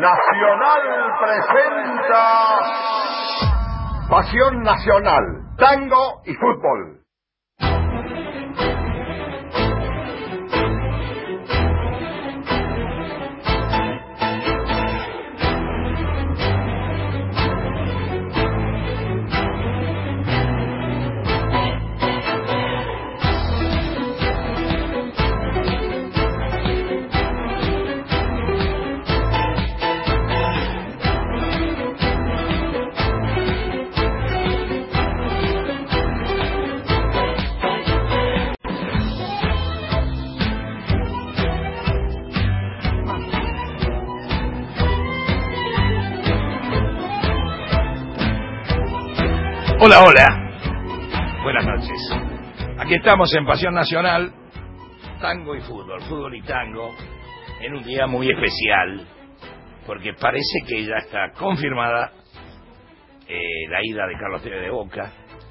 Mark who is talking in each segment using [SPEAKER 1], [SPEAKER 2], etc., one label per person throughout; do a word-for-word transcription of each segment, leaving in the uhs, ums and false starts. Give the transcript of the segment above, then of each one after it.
[SPEAKER 1] Nacional presenta Pasión Nacional, tango y fútbol.
[SPEAKER 2] Hola, hola. Buenas noches. Aquí estamos en Pasión Nacional, tango y fútbol, fútbol y tango, en un día muy especial, porque parece que ya está confirmada eh, la ida de Carlos Tevez de Boca.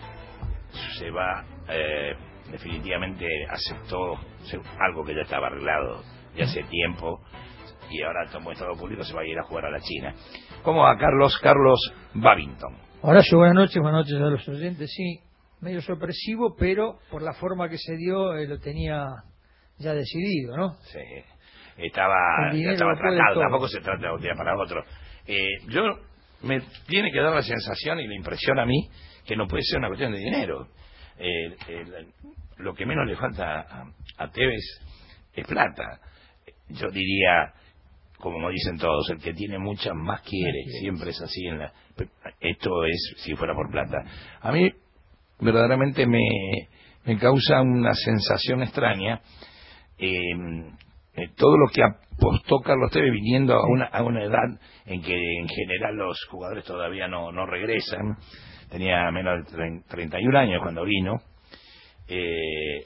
[SPEAKER 2] Se va, eh, definitivamente aceptó algo que ya estaba arreglado de hace tiempo, y ahora tomó estado público, se va a ir a jugar a la China. ¿Cómo va Carlos? Carlos Babington.
[SPEAKER 3] Horacio, buenas noches, buenas noches a los oyentes. Sí, medio sorpresivo, pero por la forma que se dio, eh, lo tenía ya decidido, ¿no?
[SPEAKER 2] Sí, estaba, ya estaba tratado, tampoco se trata de un día para otro. Eh, yo, me tiene que dar la sensación y la impresión a mí que no puede ser una cuestión de dinero. Eh, eh, lo que menos le falta a, a Tevez es plata. Yo diría, como dicen todos, el que tiene muchas más quiere, siempre es así. En la, esto es si fuera por plata. A mí verdaderamente me, me causa una sensación extraña eh, eh, todo lo que apostó Carlos Tevez viniendo a una, a una edad en que en general los jugadores todavía no, no regresan. Tenía menos de treinta y un años cuando vino, eh,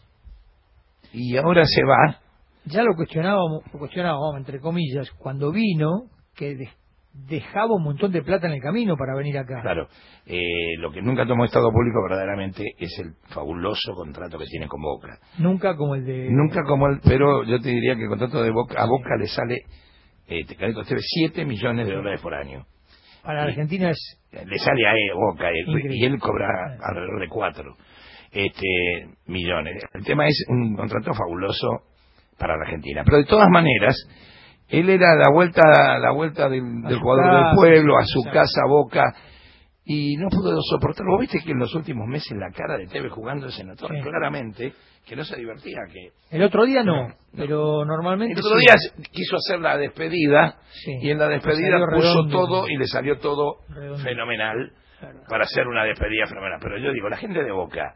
[SPEAKER 2] y ahora se va.
[SPEAKER 3] Ya lo cuestionábamos, lo cuestionábamos entre comillas, cuando vino, que de, dejaba un montón de plata en el camino para venir acá.
[SPEAKER 2] Claro, eh, lo que nunca tomó Estado Público verdaderamente es el fabuloso contrato que tiene con Boca.
[SPEAKER 3] Nunca como el de...
[SPEAKER 2] Nunca como el, pero yo te diría que el contrato de Boca, a Boca le sale, eh, Carlitos Tevez, siete millones de dólares por año.
[SPEAKER 3] Para la Argentina es...
[SPEAKER 2] Le sale a él, Boca, él, y él cobra alrededor de cuatro este, millones. El tema es un contrato fabuloso para la Argentina, pero de todas maneras él era la vuelta la vuelta del, del jugador casa, del pueblo a su exacto. casa Boca, y no pudo soportarlo. Vos viste que en los últimos meses la cara de Tevez jugando se notó sí. claramente que no se divertía. Que
[SPEAKER 3] el otro día no, no pero
[SPEAKER 2] no.
[SPEAKER 3] normalmente
[SPEAKER 2] el otro
[SPEAKER 3] sí.
[SPEAKER 2] día quiso hacer la despedida sí. y en la despedida puso
[SPEAKER 3] redondo,
[SPEAKER 2] todo y le salió todo redondo. fenomenal
[SPEAKER 3] claro.
[SPEAKER 2] para hacer una despedida fenomenal. Pero yo digo, la gente de Boca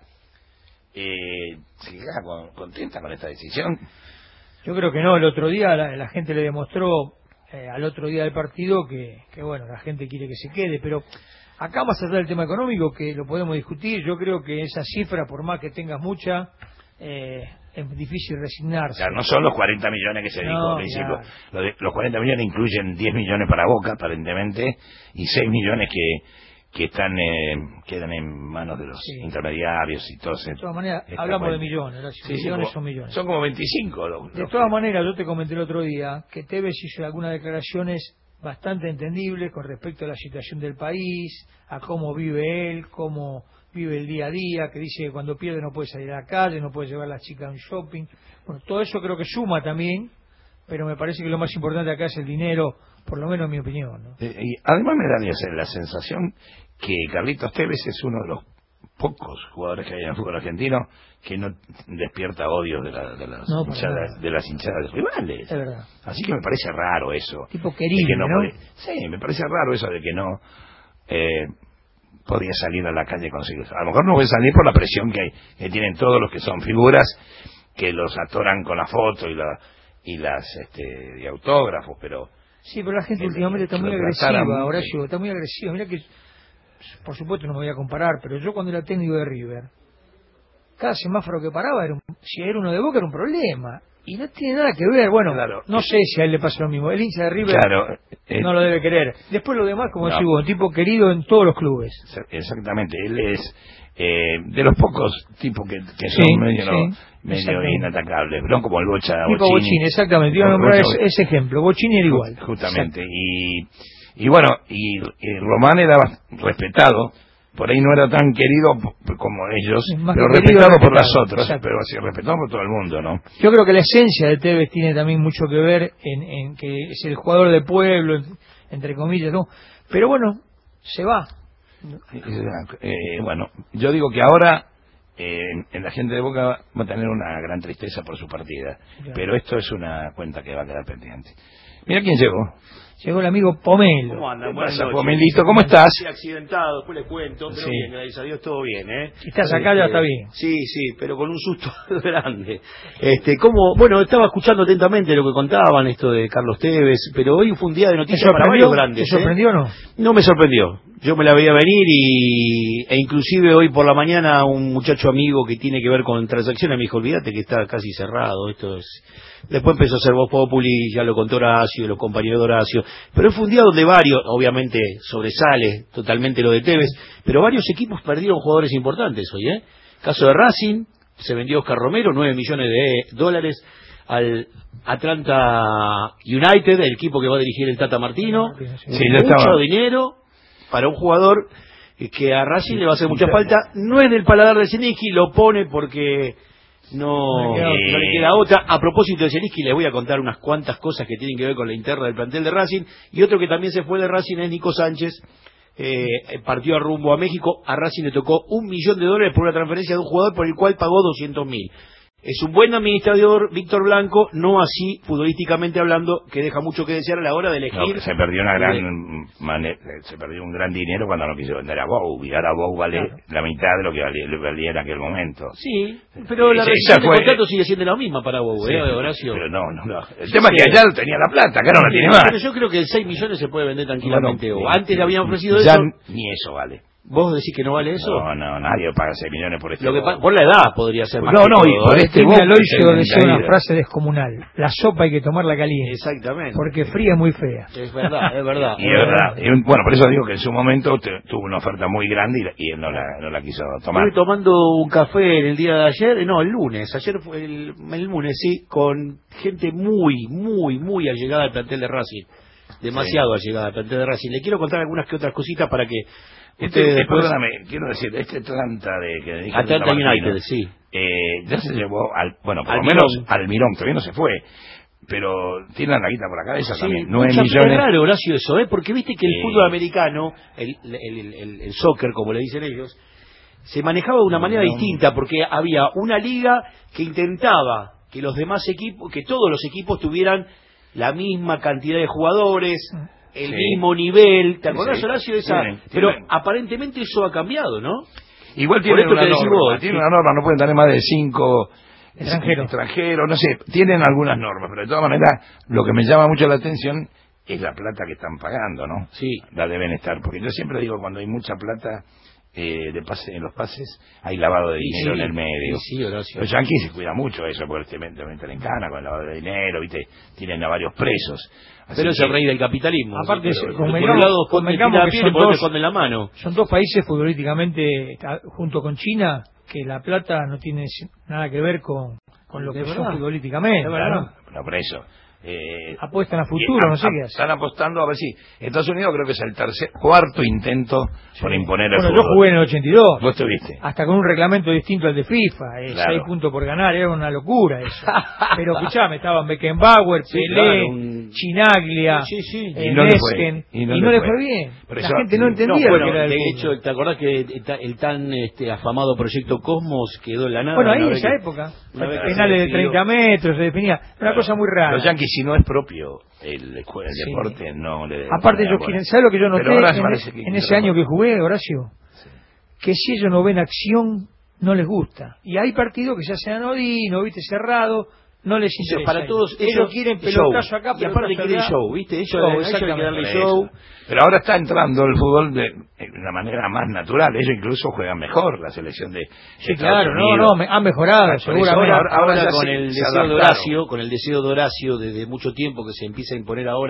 [SPEAKER 2] eh, se queda con, contenta con esta decisión.
[SPEAKER 3] Yo creo que no. El otro día la, la gente le demostró eh, al otro día del partido que, que bueno, la gente quiere que se quede, pero acá más allá del tema económico, que lo podemos discutir, yo creo que esa cifra, por más que tengas mucha, eh, es difícil resignarse.
[SPEAKER 2] Claro, no son los cuarenta millones que se dijo
[SPEAKER 3] no,
[SPEAKER 2] al principio.
[SPEAKER 3] Claro.
[SPEAKER 2] Los, de, los cuarenta millones incluyen diez millones para Boca, aparentemente, y seis millones que que están eh, quedan en manos de los sí. intermediarios y todo eso.
[SPEAKER 3] De todas maneras, hablamos cuenta. de millones, ¿no?
[SPEAKER 2] Sí,
[SPEAKER 3] millones
[SPEAKER 2] sí,
[SPEAKER 3] son millones.
[SPEAKER 2] Son como veinticinco. Los,
[SPEAKER 3] de
[SPEAKER 2] los
[SPEAKER 3] todas
[SPEAKER 2] que...
[SPEAKER 3] maneras, yo te comenté el otro día que Tevez hizo algunas declaraciones bastante entendibles con respecto a la situación del país, a cómo vive él, cómo vive el día a día, que dice que cuando pierde no puede salir a la calle, no puede llevar a las chicas a un shopping. Bueno, todo eso creo que suma también, pero me parece que lo más importante acá es el dinero, por lo menos en mi opinión, ¿no?
[SPEAKER 2] Eh, y además me da la sensación que Carlitos Tevez es uno de los pocos jugadores que hay en el fútbol argentino que no despierta odio de, la, de, las,
[SPEAKER 3] no,
[SPEAKER 2] hinchadas, de las hinchadas rivales.
[SPEAKER 3] Es verdad.
[SPEAKER 2] Así que me parece raro eso.
[SPEAKER 3] Tipo querido,
[SPEAKER 2] no,
[SPEAKER 3] ¿no?
[SPEAKER 2] Puede, sí, me parece raro eso de que no eh, podía salir a la calle con siglos. A lo mejor no puede salir por la presión que, hay, que tienen todos los que son figuras, que los atoran con la foto y, la, y las este, y autógrafos, pero...
[SPEAKER 3] Sí, pero la gente el, últimamente está muy agresiva, Horacio, está muy agresiva. Mira que, por supuesto no me voy a comparar, pero yo cuando era técnico de River, cada semáforo que paraba, era un, si era uno de Boca era un problema. Y no tiene nada que ver, bueno,
[SPEAKER 2] claro.
[SPEAKER 3] no sé si a él le pasa lo mismo. El hincha de River
[SPEAKER 2] claro, eh,
[SPEAKER 3] no lo debe querer. Después lo demás, como
[SPEAKER 2] no.
[SPEAKER 3] decís vos, un tipo querido en todos los clubes.
[SPEAKER 2] Exactamente, él es Eh, de los pocos tipos que, que son sí, medio, sí, medio inatacables, no como el Bocha
[SPEAKER 3] tipo Bochini, exactamente, iba a nombrar ese, ese ejemplo, Bochini era igual.
[SPEAKER 2] Justamente, y, y bueno, y, y Román era respetado, por ahí no era tan querido como ellos, pero respetado, respetado por las otras, exacto. Pero así respetado por todo el mundo, ¿no?
[SPEAKER 3] Yo creo que la esencia de Tevez tiene también mucho que ver en, en que es el jugador de pueblo, entre comillas, ¿no? Pero bueno, se va.
[SPEAKER 2] Eh, bueno, yo digo que ahora eh, en la gente de Boca va a tener una gran tristeza por su partida, claro. Pero esto es una cuenta que va a quedar pendiente. Mira quién llegó.
[SPEAKER 3] Llegó el amigo Pomelo.
[SPEAKER 4] ¿Cómo andan?
[SPEAKER 2] Buenas noches. Pomelito, ¿cómo estás?
[SPEAKER 4] Sí, accidentado, después les cuento, pero sí. Bien, gracias a Dios todo bien, ¿eh?
[SPEAKER 3] Si estás acá ya está bien.
[SPEAKER 4] Sí, sí, pero con un susto grande. Este, como, bueno, estaba escuchando atentamente lo que contaban, esto de Carlos Tevez, pero hoy fue un día de noticias para varios grandes.
[SPEAKER 3] ¿Te sorprendió o no?
[SPEAKER 4] No me sorprendió. Yo me la veía venir y e inclusive hoy por la mañana un muchacho amigo que tiene que ver con transacciones me dijo, olvídate que está casi cerrado, esto es... Después empezó a hacer Voz Populi, ya lo contó Horacio, los compañeros de Horacio, pero fue un día donde varios, obviamente sobresale totalmente lo de Tevez, pero varios equipos perdieron jugadores importantes hoy, ¿eh? Caso de Racing, se vendió Oscar Romero, nueve millones de dólares al Atlanta United, el equipo que va a dirigir el Tata Martino,
[SPEAKER 2] sí,
[SPEAKER 4] mucho
[SPEAKER 2] estaba.
[SPEAKER 4] dinero para un jugador que a Racing le va a hacer mucha falta, no es del paladar de Zielinski, lo pone porque... No, no, eh, no le queda otra. A propósito de Zielinski, les voy a contar unas cuantas cosas que tienen que ver con la interna del plantel de Racing. Y otro que también se fue de Racing es Nico Sánchez. Eh, partió a rumbo a México. A Racing le tocó un millón de dólares por una transferencia de un jugador por el cual pagó doscientos mil. Es un buen administrador, Víctor Blanco, no así, futbolísticamente hablando, que deja mucho que desear a la hora de elegir. No,
[SPEAKER 2] se perdió una gran manera, se perdió un gran dinero cuando no quiso vender a Bou, y ahora Bou vale claro. La mitad de lo que valía, lo valía en aquel momento.
[SPEAKER 4] Sí, pero la rescisión de contrato sigue siendo la misma para Bou, sí, ¿eh, Horacio?
[SPEAKER 2] Pero no, no, no. El tema es que allá tenía la plata, acá no la tiene más.
[SPEAKER 4] Pero yo creo que el seis millones se puede vender tranquilamente. Bueno, antes le habían ofrecido
[SPEAKER 2] ya
[SPEAKER 4] eso.
[SPEAKER 2] Ni eso vale.
[SPEAKER 4] ¿Vos decís que no vale eso?
[SPEAKER 2] No, no, nadie paga seis millones por este.
[SPEAKER 4] Lo que por la edad podría ser más.
[SPEAKER 2] No, no, y por este
[SPEAKER 3] Vos decía una frase descomunal. La sopa hay que tomarla caliente.
[SPEAKER 4] Exactamente.
[SPEAKER 3] Porque fría es muy fea.
[SPEAKER 4] Es verdad, es verdad.
[SPEAKER 2] Y es verdad. Y, bueno, por eso digo que en su momento te, tuvo una oferta muy grande y, y él no la, no la quiso tomar.
[SPEAKER 4] Estuve tomando un café en el día de ayer, no, el lunes, ayer fue el, el lunes, sí, con gente muy, muy, muy allegada al plantel de Racing. Demasiado sí. allegada al plantel de Racing. Le quiero contar algunas que otras cositas para que...
[SPEAKER 2] Este, Ustedes después, perdóname, quiero decir, este Atlanta de que dije
[SPEAKER 4] Atlanta United, sí.
[SPEAKER 2] Eh, ya se llevó al, bueno, por
[SPEAKER 4] al
[SPEAKER 2] lo menos
[SPEAKER 4] Mirón.
[SPEAKER 2] al Mirón, todavía no se fue, pero tienen la guita por la cabeza sí, también,
[SPEAKER 4] nueve millones. Es raro, Horacio, eso, ¿eh? Porque viste que el eh, fútbol americano, el, el, el, el, el soccer, como le dicen ellos, se manejaba de una manera no. distinta, porque había una liga que intentaba que los demás equipos, que todos los equipos tuvieran la misma cantidad de jugadores, el sí. mismo nivel, ¿te acordás, sí, sí. Horacio, de esa? Tienen, pero tienen. Aparentemente eso ha cambiado, ¿no?
[SPEAKER 2] Igual tiene una norma, vos, tiene una norma, no pueden tener más de cinco extranjeros, extranjeros, no sé, tienen algunas normas, pero de todas maneras, lo que me llama mucho la atención es la plata que están pagando, ¿no?
[SPEAKER 4] Sí.
[SPEAKER 2] La deben estar, porque yo siempre digo, cuando hay mucha plata eh, de pase, en los pases, hay lavado de dinero sí, en el medio.
[SPEAKER 4] Sí, Horacio.
[SPEAKER 2] Los yanquis se cuida mucho eso, porque te meten en cana con el lavado de dinero, ¿viste? Tienen a varios presos.
[SPEAKER 4] Así pero es el rey del capitalismo.
[SPEAKER 3] Aparte,
[SPEAKER 4] sí,
[SPEAKER 3] por un lado convengamos que son dos,
[SPEAKER 4] con la mano.
[SPEAKER 3] son dos países futbolísticamente, junto con China, que la plata no tiene nada que ver con, con lo que verdad. son futbolísticamente.
[SPEAKER 2] Claro, no, por eso. Eh,
[SPEAKER 3] apuestan a futuro,
[SPEAKER 2] a,
[SPEAKER 3] no sé
[SPEAKER 2] a,
[SPEAKER 3] qué hace.
[SPEAKER 2] Están apostando a ver si Estados Unidos creo que es el tercer, cuarto intento sí. por imponer el
[SPEAKER 3] bueno,
[SPEAKER 2] fútbol.
[SPEAKER 3] Yo jugué en el ochenta y dos.
[SPEAKER 2] ¿Vos estuviste?
[SPEAKER 3] Hasta con un reglamento distinto al de FIFA, eh, claro. seis puntos por ganar, era una locura eso. Pero escuchame, estaban Beckenbauer, sí, Pelé, claro, un... Chinaglia,
[SPEAKER 4] sí, sí.
[SPEAKER 3] Eh,
[SPEAKER 2] y no
[SPEAKER 3] Nesken,
[SPEAKER 2] le fue, y no,
[SPEAKER 3] y
[SPEAKER 2] le,
[SPEAKER 3] no le
[SPEAKER 2] fue.
[SPEAKER 3] fue bien.
[SPEAKER 2] Pero
[SPEAKER 3] la
[SPEAKER 2] eso,
[SPEAKER 3] gente no entendía
[SPEAKER 4] no, bueno,
[SPEAKER 3] lo que era el
[SPEAKER 4] de
[SPEAKER 3] fútbol.
[SPEAKER 4] hecho, ¿te acordás que el tan este, afamado proyecto Cosmos quedó en la nada?
[SPEAKER 3] Bueno, ahí en esa que, época, penales de treinta metros, se definía, una claro. cosa muy rara.
[SPEAKER 2] Los Yankees, si no es propio el, el sí. deporte, no le...
[SPEAKER 3] Aparte ellos quieren, ¿sabes lo que yo noté en, en ese año que jugué, Horacio? Sí. Que si ellos no ven acción, no les gusta. Y hay partidos que se hacen anodinos, viste, cerrado, no les interesa.
[SPEAKER 4] Para todos
[SPEAKER 3] ellos, ellos quieren pelotazo acá,
[SPEAKER 4] y aparte quieren show, viste, ellos,
[SPEAKER 3] show,
[SPEAKER 4] ellos hay que darle show.
[SPEAKER 2] Pero ahora está entrando el fútbol de, de una manera más natural. Ellos incluso juegan mejor la selección de, de
[SPEAKER 3] sí, claro, no, no, me, han mejorado, ah, seguramente.
[SPEAKER 4] Ahora, ahora, ahora con, se, el deseo de Horacio, con el deseo de Horacio desde mucho tiempo que se empieza a imponer ahora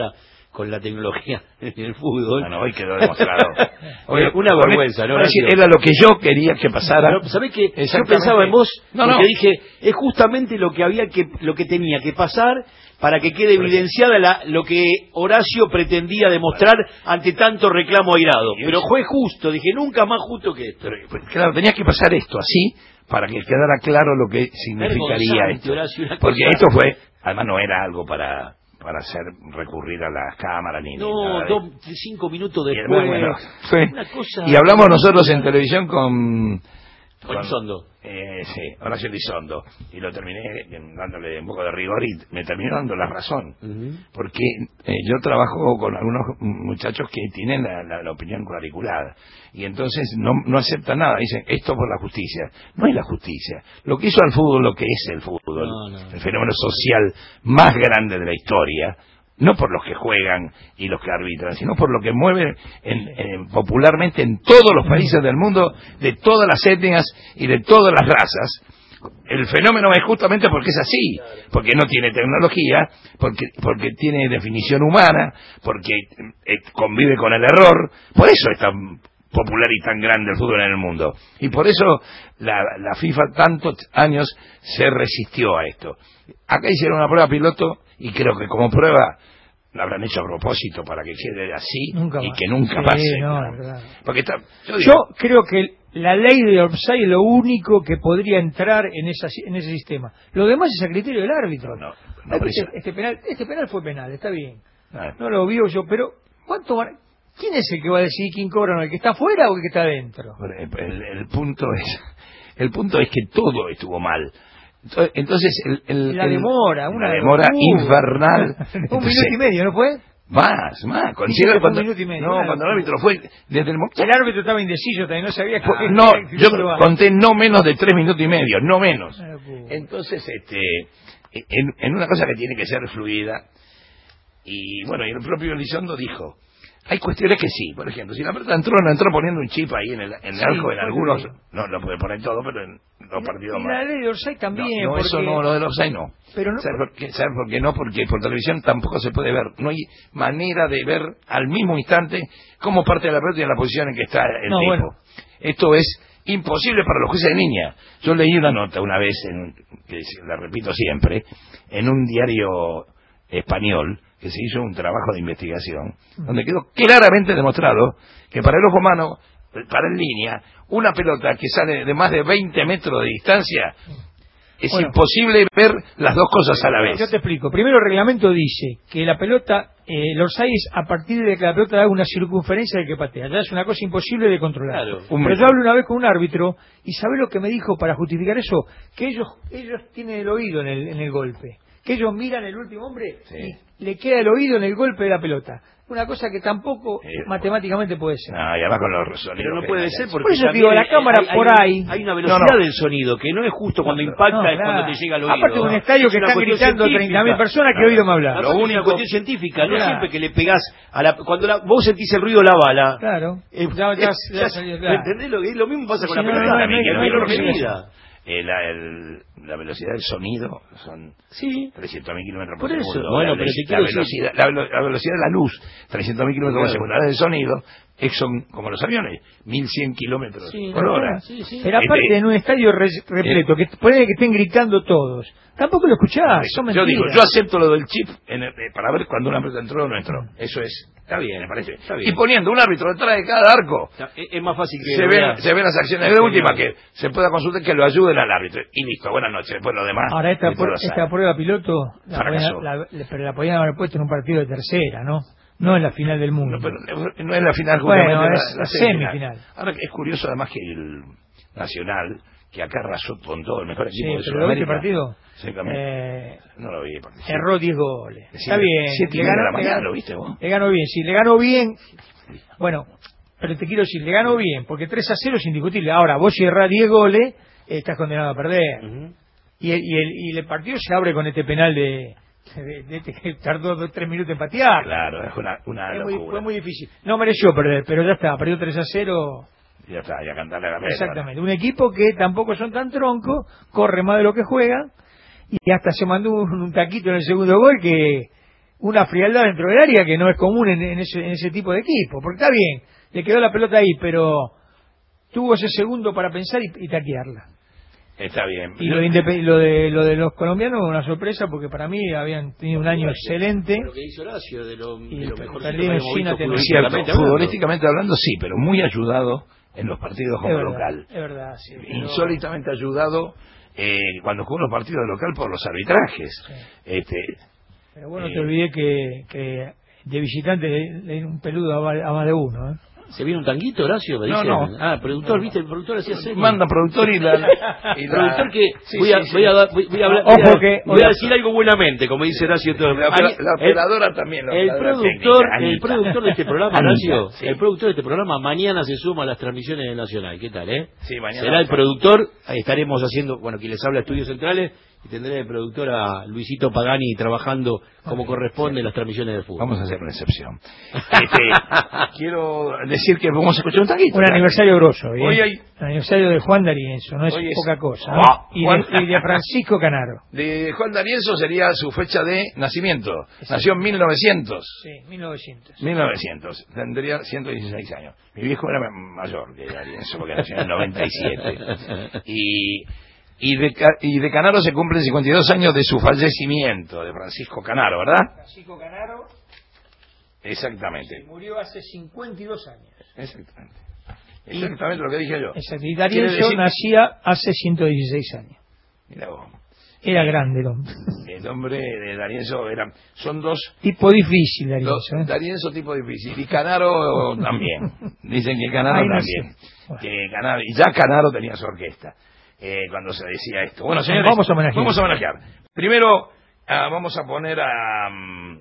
[SPEAKER 4] con la tecnología en el fútbol.
[SPEAKER 2] Bueno, hoy quedó demostrado.
[SPEAKER 4] Hoy, una vergüenza, ¿no?
[SPEAKER 2] Decir, era lo que yo quería que pasara.
[SPEAKER 4] ¿Sabés qué? Yo pensaba en vos, no, porque no. dije, es justamente lo que había que, lo que tenía que pasar para que quede evidenciada la, lo que Horacio pretendía demostrar ante tanto reclamo airado. Pero fue justo, dije, nunca más justo que esto.
[SPEAKER 2] Pero, pues, claro, tenía que pasar esto así para que quedara claro lo que significaría esto.
[SPEAKER 4] Horacio,
[SPEAKER 2] porque cosa... esto fue, además no era algo para para hacer recurrir a las cámaras ni
[SPEAKER 4] no,
[SPEAKER 2] nada de...
[SPEAKER 4] dos, cinco minutos después.
[SPEAKER 2] Y, además, bueno, fue...
[SPEAKER 4] una cosa...
[SPEAKER 2] y hablamos nosotros en televisión con...
[SPEAKER 4] Con Elizondo.
[SPEAKER 2] Eh, sí, Horacio Elizondo. Y lo terminé dándole un poco de rigor y me terminó dando la razón. Uh-huh. Porque eh, yo trabajo con algunos muchachos que tienen la, la, la opinión cuadriculada. Y entonces no, no aceptan nada. Dicen, esto por la justicia. No es la justicia. Lo que hizo al fútbol, lo que es el fútbol, no, no, no. el fenómeno social más grande de la historia, no por los que juegan y los que arbitran, sino por lo que mueve en, en, popularmente en todos los países del mundo, de todas las etnias y de todas las razas. El fenómeno es justamente porque es así, porque no tiene tecnología, porque porque tiene definición humana, porque eh, convive con el error. Por eso es tan popular y tan grande el fútbol en el mundo. Y por eso la, la FIFA tantos años se resistió a esto. Acá hicieron una prueba piloto y creo que como prueba la habrán hecho a propósito para que quede así nunca y más. Que nunca sí, pase. No, ¿no? Porque está,
[SPEAKER 3] yo, digo, yo creo que la ley de offside es lo único que podría entrar en esa en ese sistema. Lo demás es a criterio del árbitro. No, no, este, este penal este penal fue penal, está bien. Ah. No lo vio yo, pero ¿cuánto van? ¿Quién es el que va a decidir quién cobra o no? ¿El que está afuera o el que está adentro?
[SPEAKER 2] El, el, el punto es el punto es que todo estuvo mal. Entonces el, el,
[SPEAKER 3] la demora, una
[SPEAKER 2] la demora uh, infernal.
[SPEAKER 3] un Entonces, minuto y medio, ¿no fue?
[SPEAKER 2] Más, más. Considera cuando,
[SPEAKER 3] un minuto y medio,
[SPEAKER 2] no, cuando el árbitro fue desde el
[SPEAKER 3] el árbitro estaba indeciso, también no sabía.
[SPEAKER 2] Ah, que, no, que yo conté no menos de tres minutos y medio, no menos. Ah, Entonces, este, en, en una cosa que tiene que ser fluida y bueno, y el propio Elizondo dijo. Hay cuestiones que sí, por ejemplo, si la pelota entró, no entró poniendo un chip ahí en el, en el sí, arco, en algunos, sí. no lo puede poner todo, pero en los partidos
[SPEAKER 3] y
[SPEAKER 2] más.
[SPEAKER 3] La ley de offside también.
[SPEAKER 2] No, no
[SPEAKER 3] porque...
[SPEAKER 2] eso no, lo del offside no.
[SPEAKER 3] Pero no
[SPEAKER 2] ¿Sabes por qué? ¿Sabes por qué no? Porque por televisión tampoco se puede ver. No hay manera de ver al mismo instante cómo parte de la pelota y en la posición en que está el no, tipo. Bueno. Esto es imposible para los jueces de línea. Yo leí una nota una vez, en, que la repito siempre, en un diario español, que se hizo un trabajo de investigación, donde quedó claramente demostrado que para el ojo humano, para en línea, una pelota que sale de más de veinte metros de distancia, es bueno, imposible ver las dos cosas a la vez.
[SPEAKER 3] Yo te explico. Primero, el reglamento dice que la pelota, eh, los seis, a partir de que la pelota haga una circunferencia del que patea. Ya es una cosa imposible de controlar. Claro, Pero metro. Yo hablé una vez con un árbitro, y ¿sabés lo que me dijo para justificar eso? Que ellos ellos tienen el oído en el, en el golpe. Que ellos miran el último hombre sí. y le queda el oído en el golpe de la pelota. Una cosa que tampoco eh, matemáticamente puede ser.
[SPEAKER 2] No, y además con los sonidos.
[SPEAKER 4] Pero no puede ser porque
[SPEAKER 3] por eso digo, la cámara
[SPEAKER 4] hay,
[SPEAKER 3] por
[SPEAKER 4] hay,
[SPEAKER 3] ahí.
[SPEAKER 4] Hay una velocidad no, no. del sonido que no es justo cuando no, impacta, no, es claro. cuando te llega al oído.
[SPEAKER 3] Aparte de un estadio que están gritando treinta mil personas, ¿qué oído me habla?
[SPEAKER 4] Lo único cuestión científica, no siempre que le pegás a la cuando la, vos sentís el ruido de la bala.
[SPEAKER 3] Claro.
[SPEAKER 4] Eh, ya, ya, ya, ya salió, claro. ¿Entendés lo que lo mismo pasa con la pelota?
[SPEAKER 2] Eh, la, el, la velocidad del sonido son
[SPEAKER 4] sí.
[SPEAKER 2] trescientos mil kilómetros
[SPEAKER 4] por,
[SPEAKER 2] por
[SPEAKER 4] eso.
[SPEAKER 2] segundo.
[SPEAKER 4] Bueno,
[SPEAKER 2] la,
[SPEAKER 4] pero
[SPEAKER 2] la, velocidad, la, la velocidad de la luz, trescientos mil kilómetros por segundo. La del sonido son como los aviones, mil cien kilómetros
[SPEAKER 3] sí,
[SPEAKER 2] por hora.
[SPEAKER 3] Sí, sí. Pero aparte este, en un estadio re, repleto, eh, que puede que estén gritando todos, tampoco lo escuchás.
[SPEAKER 2] Eso, yo digo, yo acepto lo del chip en el, eh, para ver cuando una pelota entró o no entró. Eso es. Está bien, me parece. Está bien. Y poniendo un árbitro detrás de cada arco,
[SPEAKER 4] es, es más fácil que
[SPEAKER 2] se ven, se ven las acciones de última que se pueda consultar que lo ayuden al árbitro. Y listo, buenas noches. Después lo demás.
[SPEAKER 3] Ahora, esta, por, esta prueba piloto, la podían, la, pero la podían haber puesto en un partido de tercera, ¿no? No en la final del mundo.
[SPEAKER 2] No, pero no es la final,
[SPEAKER 3] justamente. Bueno, es
[SPEAKER 2] la, la
[SPEAKER 3] semifinal.
[SPEAKER 2] semifinal. Ahora, es curioso además que el Nacional, que acá arrasó con todo el mejor equipo
[SPEAKER 3] sí,
[SPEAKER 2] de Sudamérica.
[SPEAKER 3] ¿Pero partido?
[SPEAKER 2] Sí, eh, no lo vi.
[SPEAKER 3] Erró diez goles. Sí, está bien.
[SPEAKER 2] Siete le ganó, de la mañana, ¿lo viste vos?
[SPEAKER 3] Le ganó bien, sí, le ganó bien. Bueno, pero te quiero decir, le ganó bien, porque tres a cero es indiscutible. Ahora, vos si errás diez goles, estás condenado a perder. Uh-huh. y, el, y, el, y el partido se abre con este penal de... De, de, de que tardó dos, tres minutos en patear.
[SPEAKER 2] Claro, es una, una
[SPEAKER 3] es
[SPEAKER 2] locura.
[SPEAKER 3] Muy, fue muy difícil. No mereció perder, pero ya está, perdió tres a cero.
[SPEAKER 2] Ya está, ya cantarle a la mesa.
[SPEAKER 3] Exactamente, un equipo que tampoco son tan troncos, corre más de lo que juega, y hasta se mandó un, un taquito en el segundo gol que una frialdad dentro del área que no es común en, en, ese, en ese tipo de equipo, porque está bien, le quedó la pelota ahí, pero tuvo ese segundo para pensar y, y taquearla.
[SPEAKER 2] Está bien.
[SPEAKER 3] Y lo de, Independ- lo de lo de los colombianos una sorpresa, porque para mí habían tenido un año excelente.
[SPEAKER 4] Lo que hizo Horacio, de lo,
[SPEAKER 3] Y
[SPEAKER 4] de lo mejor que
[SPEAKER 3] perdieron
[SPEAKER 4] habíamos
[SPEAKER 3] China,
[SPEAKER 4] visto
[SPEAKER 3] tenemos-
[SPEAKER 2] Es cierto,
[SPEAKER 4] futbolísticamente hablando.
[SPEAKER 2] futbolísticamente hablando sí, pero muy ayudado en los partidos
[SPEAKER 3] Es
[SPEAKER 2] como
[SPEAKER 3] verdad,
[SPEAKER 2] local.
[SPEAKER 3] es verdad, sí. pero-
[SPEAKER 2] Insólitamente ayudado eh, cuando jugó los partidos de local por los arbitrajes.
[SPEAKER 3] Sí.
[SPEAKER 2] Este,
[SPEAKER 3] Pero bueno, no
[SPEAKER 2] eh,
[SPEAKER 3] te olvidé que, que de visitante le, le dieron un peludo a, va- a más de uno, ¿eh?
[SPEAKER 4] ¿Se viene un tanguito, Horacio? Me
[SPEAKER 2] No,
[SPEAKER 4] dicen.
[SPEAKER 2] no.
[SPEAKER 4] Ah, productor, ¿viste? El productor hacía series.
[SPEAKER 2] manda productor y la... y la-
[SPEAKER 4] Productor que
[SPEAKER 2] Sí,
[SPEAKER 4] voy, a,
[SPEAKER 2] sí,
[SPEAKER 4] voy,
[SPEAKER 2] sí.
[SPEAKER 4] a, dar- voy, voy a hablar,
[SPEAKER 3] Ojo
[SPEAKER 4] voy a-
[SPEAKER 3] que-
[SPEAKER 4] voy a decir algo buenamente, como dice Horacio. Todo.
[SPEAKER 2] La,
[SPEAKER 4] Ani-
[SPEAKER 2] la
[SPEAKER 4] el-
[SPEAKER 2] operadora también. La
[SPEAKER 4] El
[SPEAKER 2] operadora
[SPEAKER 4] productor,
[SPEAKER 2] técnica,
[SPEAKER 4] el
[SPEAKER 2] Anita.
[SPEAKER 4] productor de este programa,
[SPEAKER 2] Anita,
[SPEAKER 4] Horacio,
[SPEAKER 2] sí.
[SPEAKER 4] el productor de este programa mañana se suma a las transmisiones de Nacional. ¿Qué tal, eh?
[SPEAKER 2] Sí, mañana
[SPEAKER 4] Será
[SPEAKER 2] va a
[SPEAKER 4] el
[SPEAKER 2] ser.
[SPEAKER 4] productor, ahí estaremos haciendo, bueno, quien les habla Estudios Centrales, y tendré de productor a Luisito Pagani trabajando como corresponde en las transmisiones de fútbol.
[SPEAKER 2] Vamos a hacer una excepción. Este, quiero decir que vamos a escuchar un taquito.
[SPEAKER 3] Un
[SPEAKER 2] ¿no?
[SPEAKER 3] aniversario grosso, ¿eh?
[SPEAKER 2] Hoy hay-
[SPEAKER 3] El aniversario de Juan D'Arienzo, no es
[SPEAKER 2] Hoy es-
[SPEAKER 3] poca cosa. ¿eh?
[SPEAKER 2] Ah,
[SPEAKER 3] y,
[SPEAKER 2] Juan-
[SPEAKER 3] de, y de Francisco Canaro.
[SPEAKER 2] De Juan D'Arienzo sería su fecha de nacimiento. Nació en mil novecientos.
[SPEAKER 3] Sí, mil novecientos.
[SPEAKER 2] mil novecientos. Tendría ciento dieciséis años. Mi viejo era mayor que D'Arienzo porque nació en el noventa y siete. Y, y, de, Ca- y de Canaro se cumplen cincuenta y dos años de su fallecimiento, de Francisco Canaro, ¿verdad?
[SPEAKER 3] Francisco Canaro
[SPEAKER 2] Exactamente.
[SPEAKER 3] murió hace cincuenta y dos años.
[SPEAKER 2] Exactamente. Exactamente lo que dije yo.
[SPEAKER 3] Exacto. Y
[SPEAKER 2] Quiere
[SPEAKER 3] D'Arienzo
[SPEAKER 2] decir-
[SPEAKER 3] nacía hace ciento dieciséis años.
[SPEAKER 2] Mirá vos.
[SPEAKER 3] Era grande el hombre.
[SPEAKER 2] El hombre de D'Arienzo era, son dos,
[SPEAKER 3] Tipo difícil,
[SPEAKER 2] dos
[SPEAKER 3] D'Arienzo. ¿eh?
[SPEAKER 2] D'Arienzo tipo difícil y Canaro también. Dicen que Canaro
[SPEAKER 3] Ahí
[SPEAKER 2] también.
[SPEAKER 3] nació. Bueno.
[SPEAKER 2] Que Canaro, y ya Canaro tenía su orquesta eh, cuando se decía esto. Bueno, señores,
[SPEAKER 3] Vamos a homenajear.
[SPEAKER 2] vamos a homenajear. Primero ah, vamos a poner a um,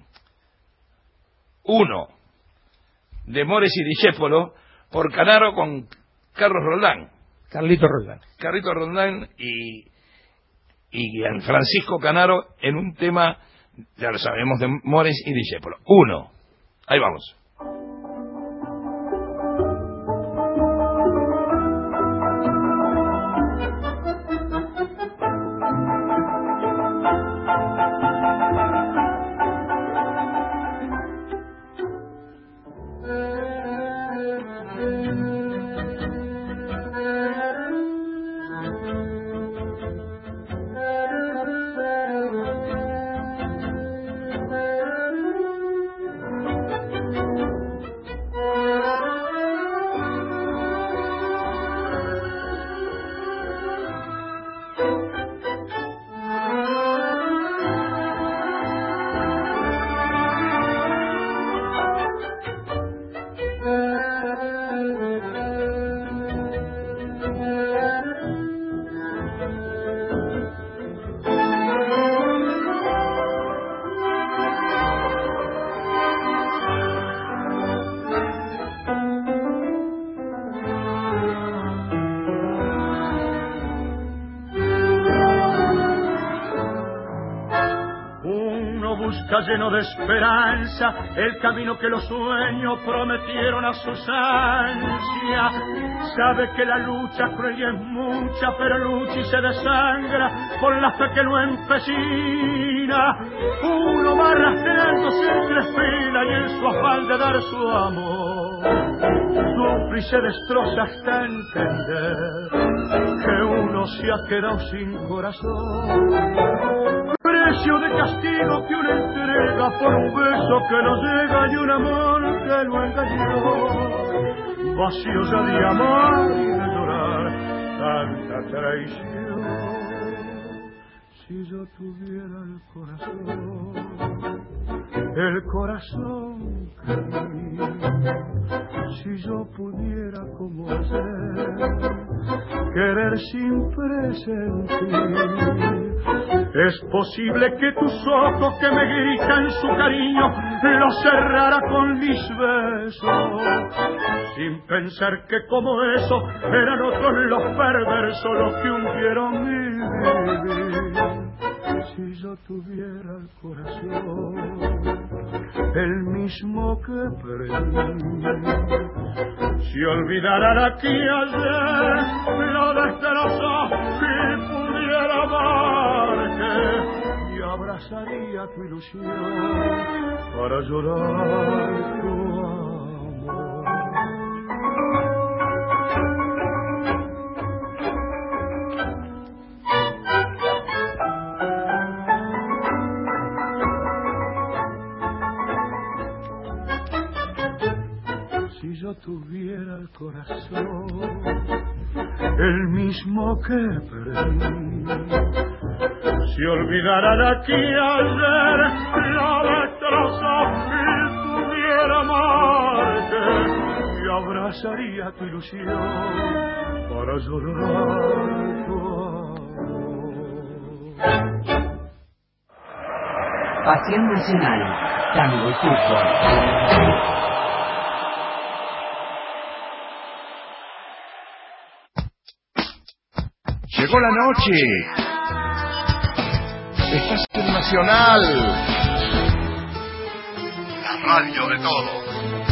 [SPEAKER 2] uno de Mores y Discépolo por Canaro con Carlos Roldán.
[SPEAKER 3] Carlito Roldán.
[SPEAKER 2] Carlito Roldán y, y Francisco Canaro en un tema, ya lo sabemos, de Mores y Discépolo. Uno. Ahí vamos.
[SPEAKER 5] Busca lleno de esperanza el camino que los sueños prometieron a sus ansias. Sabe que la lucha cruel y es mucha, pero lucha y se desangra con la fe que lo empecina. Uno va arrastrándose entre espinas y en su afán de dar su amor sufre y se destroza hasta entender que uno se ha quedado sin corazón. Precio de castigo que uno entrega por un beso que no llega y un amor que lo engañó. Vacío ya de amor y de llorar tanta traición. Si yo tuviera el corazón, el corazón que vi, si yo pudiera como ayer querer sin presentir. Es posible que tus ojos que me gritan su cariño los cerrara con mis besos, sin pensar que como eso eran otros los perversos los que hundieron mi vivir. Si yo tuviera el corazón, el mismo que perdí, si olvidara la que ayer lo destrozó y pudiera amarte y abrazaría tu ilusión para llorar tu Si yo tuviera el corazón, el mismo que perdí, si olvidara de aquí ayer la destrozó y tuviera amarte, y abrazaría tu ilusión para llorar tu amor.
[SPEAKER 6] Pasión Nacional, tango y fútbol.
[SPEAKER 1] Llegó la noche. Estás en Nacional, la radio de todos.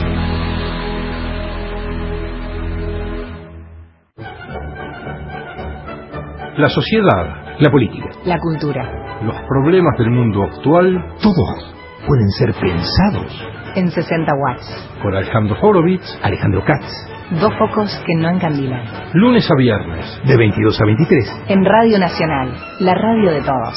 [SPEAKER 7] La sociedad, la política,
[SPEAKER 8] la cultura,
[SPEAKER 7] los problemas del mundo actual, todos pueden ser pensados
[SPEAKER 8] en sesenta watts.
[SPEAKER 7] Por Alejandro Horowitz, Alejandro Katz.
[SPEAKER 8] Dos focos que no encandilan.
[SPEAKER 7] Lunes a viernes, de veintidós a veintitrés.
[SPEAKER 8] En Radio Nacional, la radio de todos.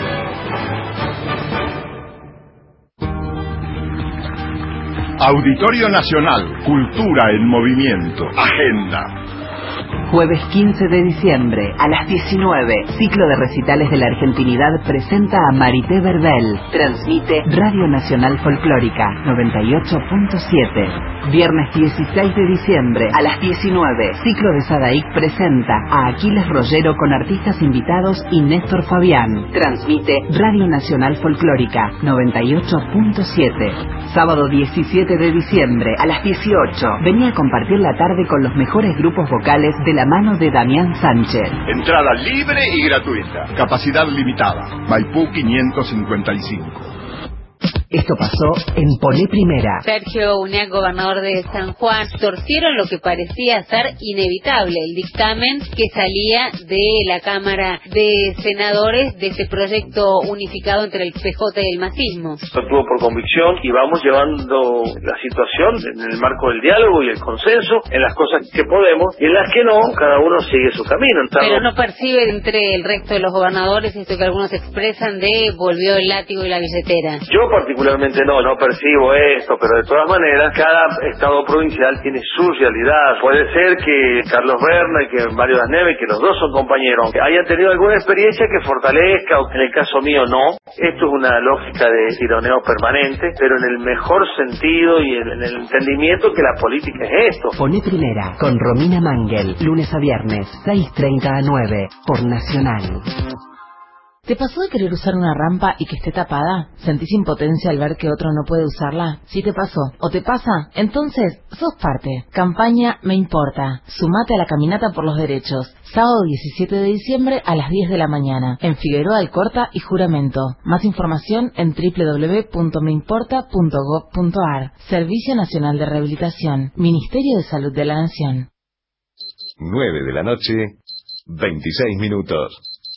[SPEAKER 1] Auditorio Nacional, Cultura en Movimiento, Agenda.
[SPEAKER 6] Jueves quince de diciembre, a las diecinueve, Ciclo de Recitales de la Argentinidad presenta a Marité Verbel. Transmite Radio Nacional Folclórica, noventa y ocho punto siete. Viernes dieciséis de diciembre, a las diecinueve, Ciclo de Sadaic presenta a Aquiles Rollero con artistas invitados y Néstor Fabián. Transmite Radio Nacional Folclórica, noventa y ocho punto siete. Sábado diecisiete de diciembre, a las dieciocho, vení a compartir la tarde con los mejores grupos vocales de la mano de Damián Sánchez.
[SPEAKER 1] Entrada libre y gratuita. Capacidad limitada. Maipú quinientos cincuenta y cinco.
[SPEAKER 6] Esto pasó en Poné Primera.
[SPEAKER 9] Sergio Uñac, gobernador de San Juan, torcieron lo que parecía ser inevitable, el dictamen que salía de la Cámara de Senadores de ese proyecto unificado entre el P J y el masismo.
[SPEAKER 10] Actuó por convicción y vamos llevando la situación en el marco del diálogo y el consenso, en las cosas que podemos y en las que no, cada uno sigue su camino. Entonces,
[SPEAKER 9] pero no percibe entre el resto de los gobernadores esto que algunos expresan de volvió el látigo y la billetera.
[SPEAKER 10] Yo particularmente Particularmente no, no percibo esto, pero de todas maneras, cada estado provincial tiene su realidad. Puede ser que Carlos Berna y que Mario Das Neves, que los dos son compañeros, hayan tenido alguna experiencia que fortalezca, o en el caso mío no. Esto es una lógica de tironeo permanente, pero en el mejor sentido y en el entendimiento que la política es esto.
[SPEAKER 6] Poné Primera, con Romina Mangel, lunes a viernes, seis treinta a nueve, por Nacional.
[SPEAKER 8] ¿Te pasó de querer usar una rampa y que esté tapada? ¿Sentís impotencia al ver que otro no puede usarla? Si te pasó o te pasa, entonces sos parte. Campaña Me Importa. Sumate a la caminata por los derechos. Sábado diecisiete de diciembre a las diez de la mañana. En Figueroa Alcorta y Juramento. Más información en doble u doble u doble u punto me importa punto gob punto ar. Servicio Nacional de Rehabilitación. Ministerio de Salud de la Nación.
[SPEAKER 11] nueve de la noche, veintiséis minutos.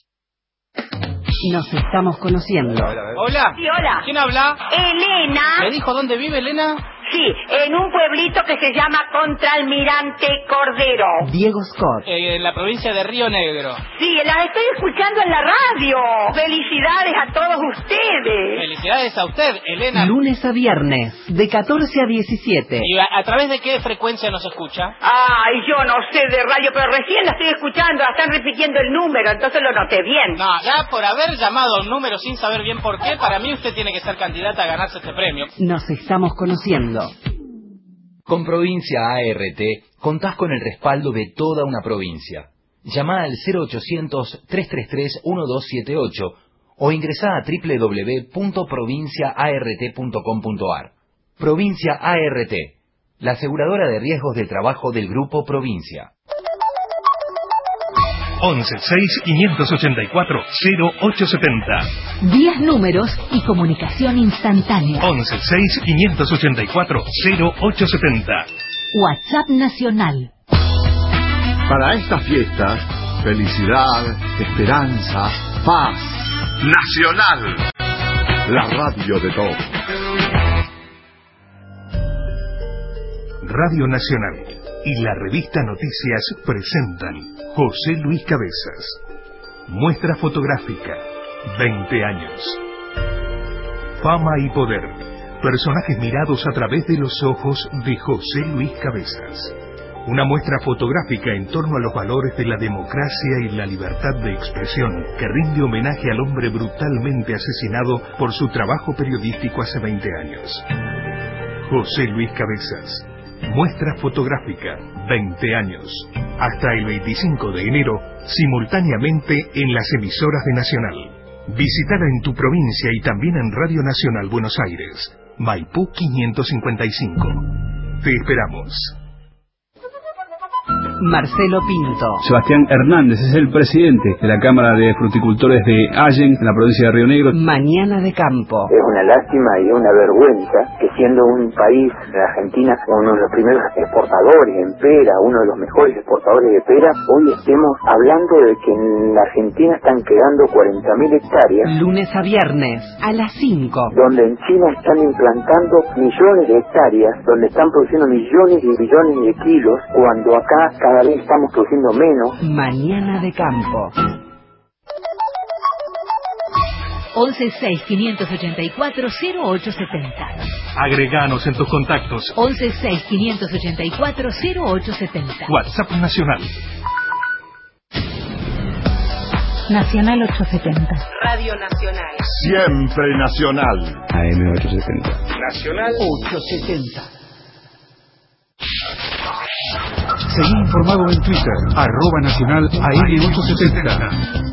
[SPEAKER 6] Nos estamos conociendo.
[SPEAKER 12] Hola.
[SPEAKER 13] Sí, hola.
[SPEAKER 12] ¿Quién habla?
[SPEAKER 13] Elena.
[SPEAKER 12] ¿Me dijo dónde vive Elena?
[SPEAKER 13] Sí, en un pueblito que se llama Contralmirante Cordero.
[SPEAKER 6] Diego Scott.
[SPEAKER 12] Eh, en la provincia de Río Negro.
[SPEAKER 13] Sí, las estoy escuchando en la radio. Felicidades a todos ustedes.
[SPEAKER 12] Felicidades a usted, Elena.
[SPEAKER 6] Lunes a viernes, de catorce a diecisiete.
[SPEAKER 12] ¿Y a, a través de qué frecuencia nos escucha?
[SPEAKER 13] Ay, yo no sé de radio, pero recién la estoy escuchando. La están repitiendo el número, entonces lo noté bien.
[SPEAKER 12] No, ya por haber llamado a un número sin saber bien por qué, para mí usted tiene que ser candidata a ganarse este premio.
[SPEAKER 6] Nos estamos conociendo.
[SPEAKER 14] Con Provincia A R T contás con el respaldo de toda una provincia. Llama al cero ochocientos, tres tres tres, uno dos siete ocho o ingresá a doble u doble u doble u punto provincia a r t punto com punto ar. Provincia A R T, la aseguradora de riesgos del trabajo del Grupo Provincia.
[SPEAKER 15] once seis quinientos ochenta y cuatro cero ocho setenta.
[SPEAKER 8] diez números y comunicación instantánea.
[SPEAKER 15] once seis quinientos ochenta y cuatro cero ocho setenta.
[SPEAKER 8] WhatsApp Nacional.
[SPEAKER 1] Para estas fiestas, felicidad, esperanza, paz. Nacional, la radio de todos.
[SPEAKER 15] Radio Nacional y la revista Noticias presentan José Luis Cabezas. Muestra fotográfica, veinte años. Fama y poder. Personajes mirados a través de los ojos de José Luis Cabezas. Una muestra fotográfica en torno a los valores de la democracia y la libertad de expresión que rinde homenaje al hombre brutalmente asesinado por su trabajo periodístico hace veinte años. José Luis Cabezas. Muestra fotográfica, veinte años. Hasta el veinticinco de enero, simultáneamente en las emisoras de Nacional. Visítala en tu provincia y también en Radio Nacional Buenos Aires. Maipú quinientos cincuenta y cinco. Te esperamos.
[SPEAKER 6] Marcelo Pinto.
[SPEAKER 16] Sebastián Hernández es el presidente de la Cámara de Fruticultores de Allen, en la provincia de Río Negro.
[SPEAKER 6] Mañana de campo.
[SPEAKER 17] Es una lástima y una vergüenza que siendo un país, la Argentina, uno de los primeros exportadores en pera, uno de los mejores exportadores de pera, hoy estemos hablando de que en la Argentina están quedando cuarenta mil hectáreas.
[SPEAKER 6] Lunes a viernes, a las cinco.
[SPEAKER 17] Donde en China están implantando millones de hectáreas, donde están produciendo millones y billones de kilos, cuando acá cada vez estamos produciendo menos.
[SPEAKER 6] Mañana de campo.
[SPEAKER 18] once seis quinientos ochenta y cuatro cero ocho setenta.
[SPEAKER 15] Agreganos en tus contactos.
[SPEAKER 18] once seis quinientos ochenta y cuatro cero ocho setenta.
[SPEAKER 15] WhatsApp Nacional.
[SPEAKER 18] Nacional ochocientos setenta.
[SPEAKER 9] Radio Nacional.
[SPEAKER 1] Siempre Nacional.
[SPEAKER 16] A M ochocientos setenta.
[SPEAKER 9] Nacional
[SPEAKER 3] ochocientos setenta.
[SPEAKER 7] Seguí informado en Twitter, arroba nacional A M ochocientos setenta.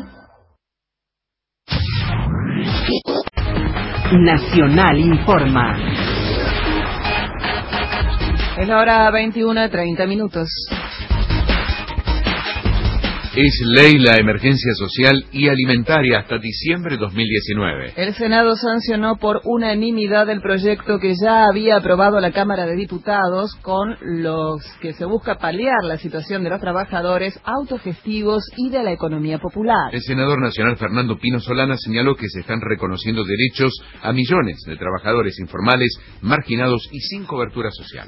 [SPEAKER 6] Nacional informa.
[SPEAKER 8] Es la hora veintiuna, treinta minutos.
[SPEAKER 19] Es ley la emergencia social y alimentaria hasta diciembre de dos mil diecinueve.
[SPEAKER 8] El Senado sancionó por unanimidad el proyecto que ya había aprobado la Cámara de Diputados, con los que se busca paliar la situación de los trabajadores autogestivos y de la economía popular.
[SPEAKER 19] El senador nacional Fernando Pino Solana señaló que se están reconociendo derechos a millones de trabajadores informales, marginados y sin cobertura social.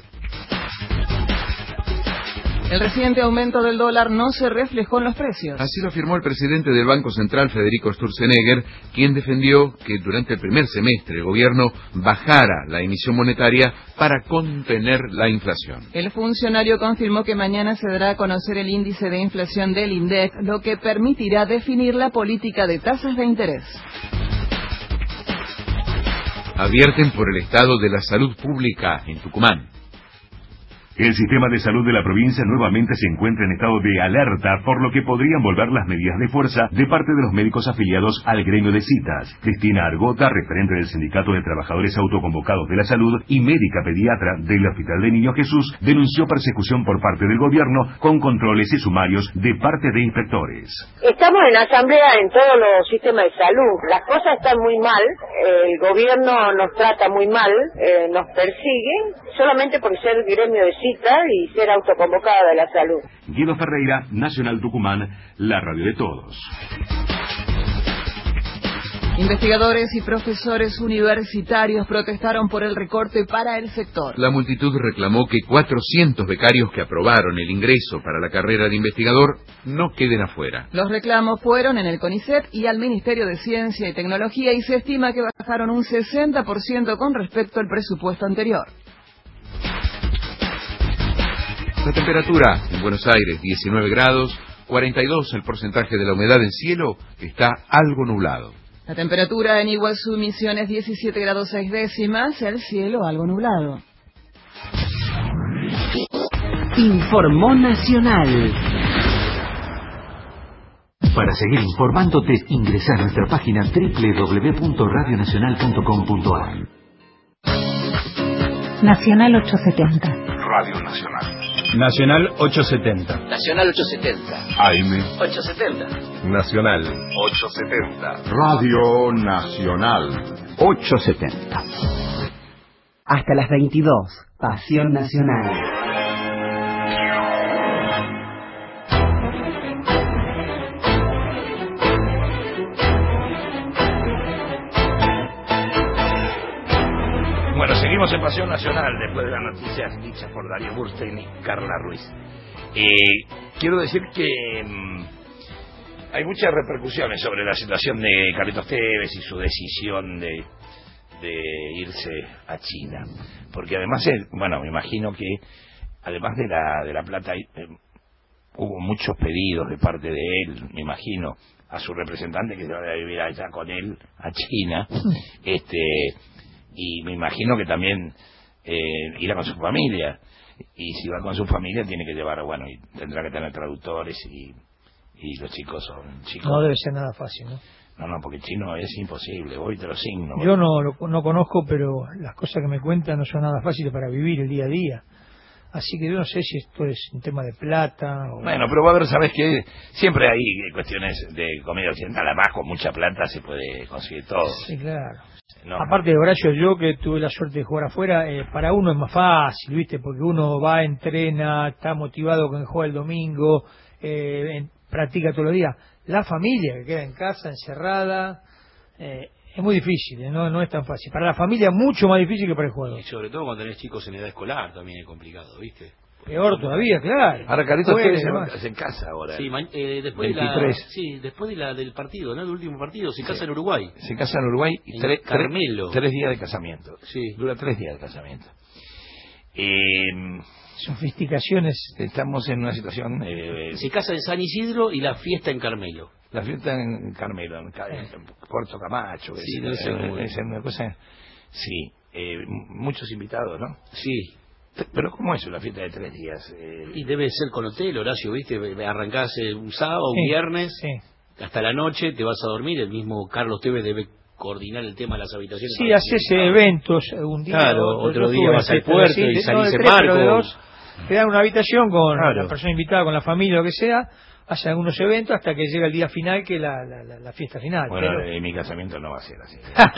[SPEAKER 8] El reciente aumento del dólar no se reflejó en los precios.
[SPEAKER 19] Así lo afirmó el presidente del Banco Central, Federico Sturzenegger, quien defendió que durante el primer semestre el gobierno bajara la emisión monetaria para contener la inflación.
[SPEAKER 8] El funcionario confirmó que mañana se dará a conocer el índice de inflación del INDEC, lo que permitirá definir la política de tasas de interés.
[SPEAKER 19] Advierten por el estado de la salud pública en Tucumán.
[SPEAKER 20] El sistema de salud de la provincia nuevamente se encuentra en estado de alerta, por lo que podrían volver las medidas de fuerza de parte de los médicos afiliados al gremio de citas. Cristina Argota, referente del Sindicato de Trabajadores Autoconvocados de la Salud y médica pediatra del Hospital de Niño Jesús, denunció persecución por parte del gobierno con controles y sumarios de parte de inspectores.
[SPEAKER 13] Estamos en asamblea en todos los sistemas de salud. Las cosas están muy mal, el gobierno nos trata muy mal, eh, nos persigue, solamente por ser gremio de y ser autoconvocada de la salud.
[SPEAKER 20] Guido Ferreira, Nacional Tucumán, la radio de todos.
[SPEAKER 8] Investigadores y profesores universitarios protestaron por el recorte para el sector.
[SPEAKER 19] La multitud reclamó que cuatrocientos becarios que aprobaron el ingreso para la carrera de investigador no queden afuera.
[SPEAKER 8] Los reclamos fueron en el CONICET y al Ministerio de Ciencia y Tecnología, y se estima que bajaron un sesenta por ciento con respecto al presupuesto anterior.
[SPEAKER 19] La temperatura en Buenos Aires, diecinueve grados, cuarenta y dos el porcentaje de la humedad del cielo, está algo nublado.
[SPEAKER 8] La temperatura en Iguazú, Misiones, diecisiete grados seis décimas, el cielo algo nublado.
[SPEAKER 6] Informó Nacional.
[SPEAKER 14] Para seguir informándote, ingresa a nuestra página doble u doble u doble u punto radio nacional punto com punto a r.
[SPEAKER 18] Nacional ochocientos setenta.
[SPEAKER 1] Radio Nacional.
[SPEAKER 16] Nacional ochocientos setenta.
[SPEAKER 12] Nacional ochocientos setenta.
[SPEAKER 1] A M
[SPEAKER 12] ochocientos setenta.
[SPEAKER 1] Nacional ochocientos setenta. Radio Nacional
[SPEAKER 6] ochocientos setenta. Hasta las veintidós. Pasión Nacional.
[SPEAKER 2] Bueno, seguimos en Pasión Nacional después de las noticias dichas por Darío Burstein y Carla Ruiz. Eh, quiero decir que mmm, hay muchas repercusiones sobre la situación de Carlitos Tevez y su decisión de, de irse a China. Porque además, él, bueno, me imagino que además de la, de la plata, eh, hubo muchos pedidos de parte de él, me imagino, a su representante que se vaya a vivir allá con él a China. este Y me imagino que también eh, irá con su familia. Y si va con su familia tiene que llevar, bueno, y tendrá que tener traductores y, y los chicos son chicos.
[SPEAKER 3] No debe ser nada fácil, ¿no?
[SPEAKER 2] No, no, porque chino es imposible, voy te lo signo.
[SPEAKER 3] Yo no, lo, no conozco, pero las cosas que me cuentan no son nada fáciles para vivir el día a día. Así que yo no sé si esto es un tema de plata o...
[SPEAKER 2] Bueno, pero va a haber, ¿sabes qué? Siempre hay cuestiones de comida occidental, además con mucha plata se puede conseguir todo.
[SPEAKER 3] Sí, claro.
[SPEAKER 2] No.
[SPEAKER 3] Aparte de Horacio, yo que tuve la suerte de jugar afuera, eh, para uno es más fácil, ¿viste? Porque uno va, entrena, está motivado con el juego el domingo, eh, en, practica todos los días. La familia que queda en casa, encerrada, eh, es muy difícil, ¿eh? no, no es tan fácil. Para la familia mucho más difícil que para el jugador.
[SPEAKER 4] Y sobre todo cuando tenés chicos en edad escolar también es complicado, ¿viste?
[SPEAKER 3] Peor todavía, claro.
[SPEAKER 2] Ahora Carlitos se en casa ahora.
[SPEAKER 4] Sí, eh, después, de la, sí, después de la, del partido, ¿no? El último partido, se casa sí. en Uruguay.
[SPEAKER 2] Se casa en Uruguay y
[SPEAKER 4] en
[SPEAKER 2] tre,
[SPEAKER 4] Carmelo.
[SPEAKER 2] Tres, tres días de casamiento.
[SPEAKER 4] Sí.
[SPEAKER 2] Dura tres días de casamiento. Eh,
[SPEAKER 3] Sofisticaciones.
[SPEAKER 2] Estamos en una situación... Eh,
[SPEAKER 4] se casa en San Isidro y la fiesta en Carmelo.
[SPEAKER 2] La fiesta en Carmelo, en, en Puerto Camacho.
[SPEAKER 4] Sí,
[SPEAKER 2] es,
[SPEAKER 4] es, es,
[SPEAKER 2] es una cosa... Sí, eh, muchos invitados, ¿no?
[SPEAKER 4] Sí.
[SPEAKER 2] Pero ¿cómo es una fiesta de tres días? Eh...
[SPEAKER 4] Y debe ser con hotel, Horacio, ¿viste? Arrancás un sábado, un
[SPEAKER 3] sí,
[SPEAKER 4] viernes,
[SPEAKER 3] sí.
[SPEAKER 4] hasta la noche, te vas a dormir. El mismo Carlos Tevez debe coordinar el tema de las habitaciones.
[SPEAKER 3] Sí, haces eventos un día.
[SPEAKER 4] Claro, otro, otro día vas al puerto y salís en barco.
[SPEAKER 3] Te dan una habitación con
[SPEAKER 4] claro.
[SPEAKER 3] la persona invitada, con la familia, lo que sea. Hacen algunos eventos hasta que llega el día final, que es la, la, la, la fiesta final.
[SPEAKER 2] Bueno,
[SPEAKER 3] pero...
[SPEAKER 2] en mi casamiento no va a ser así.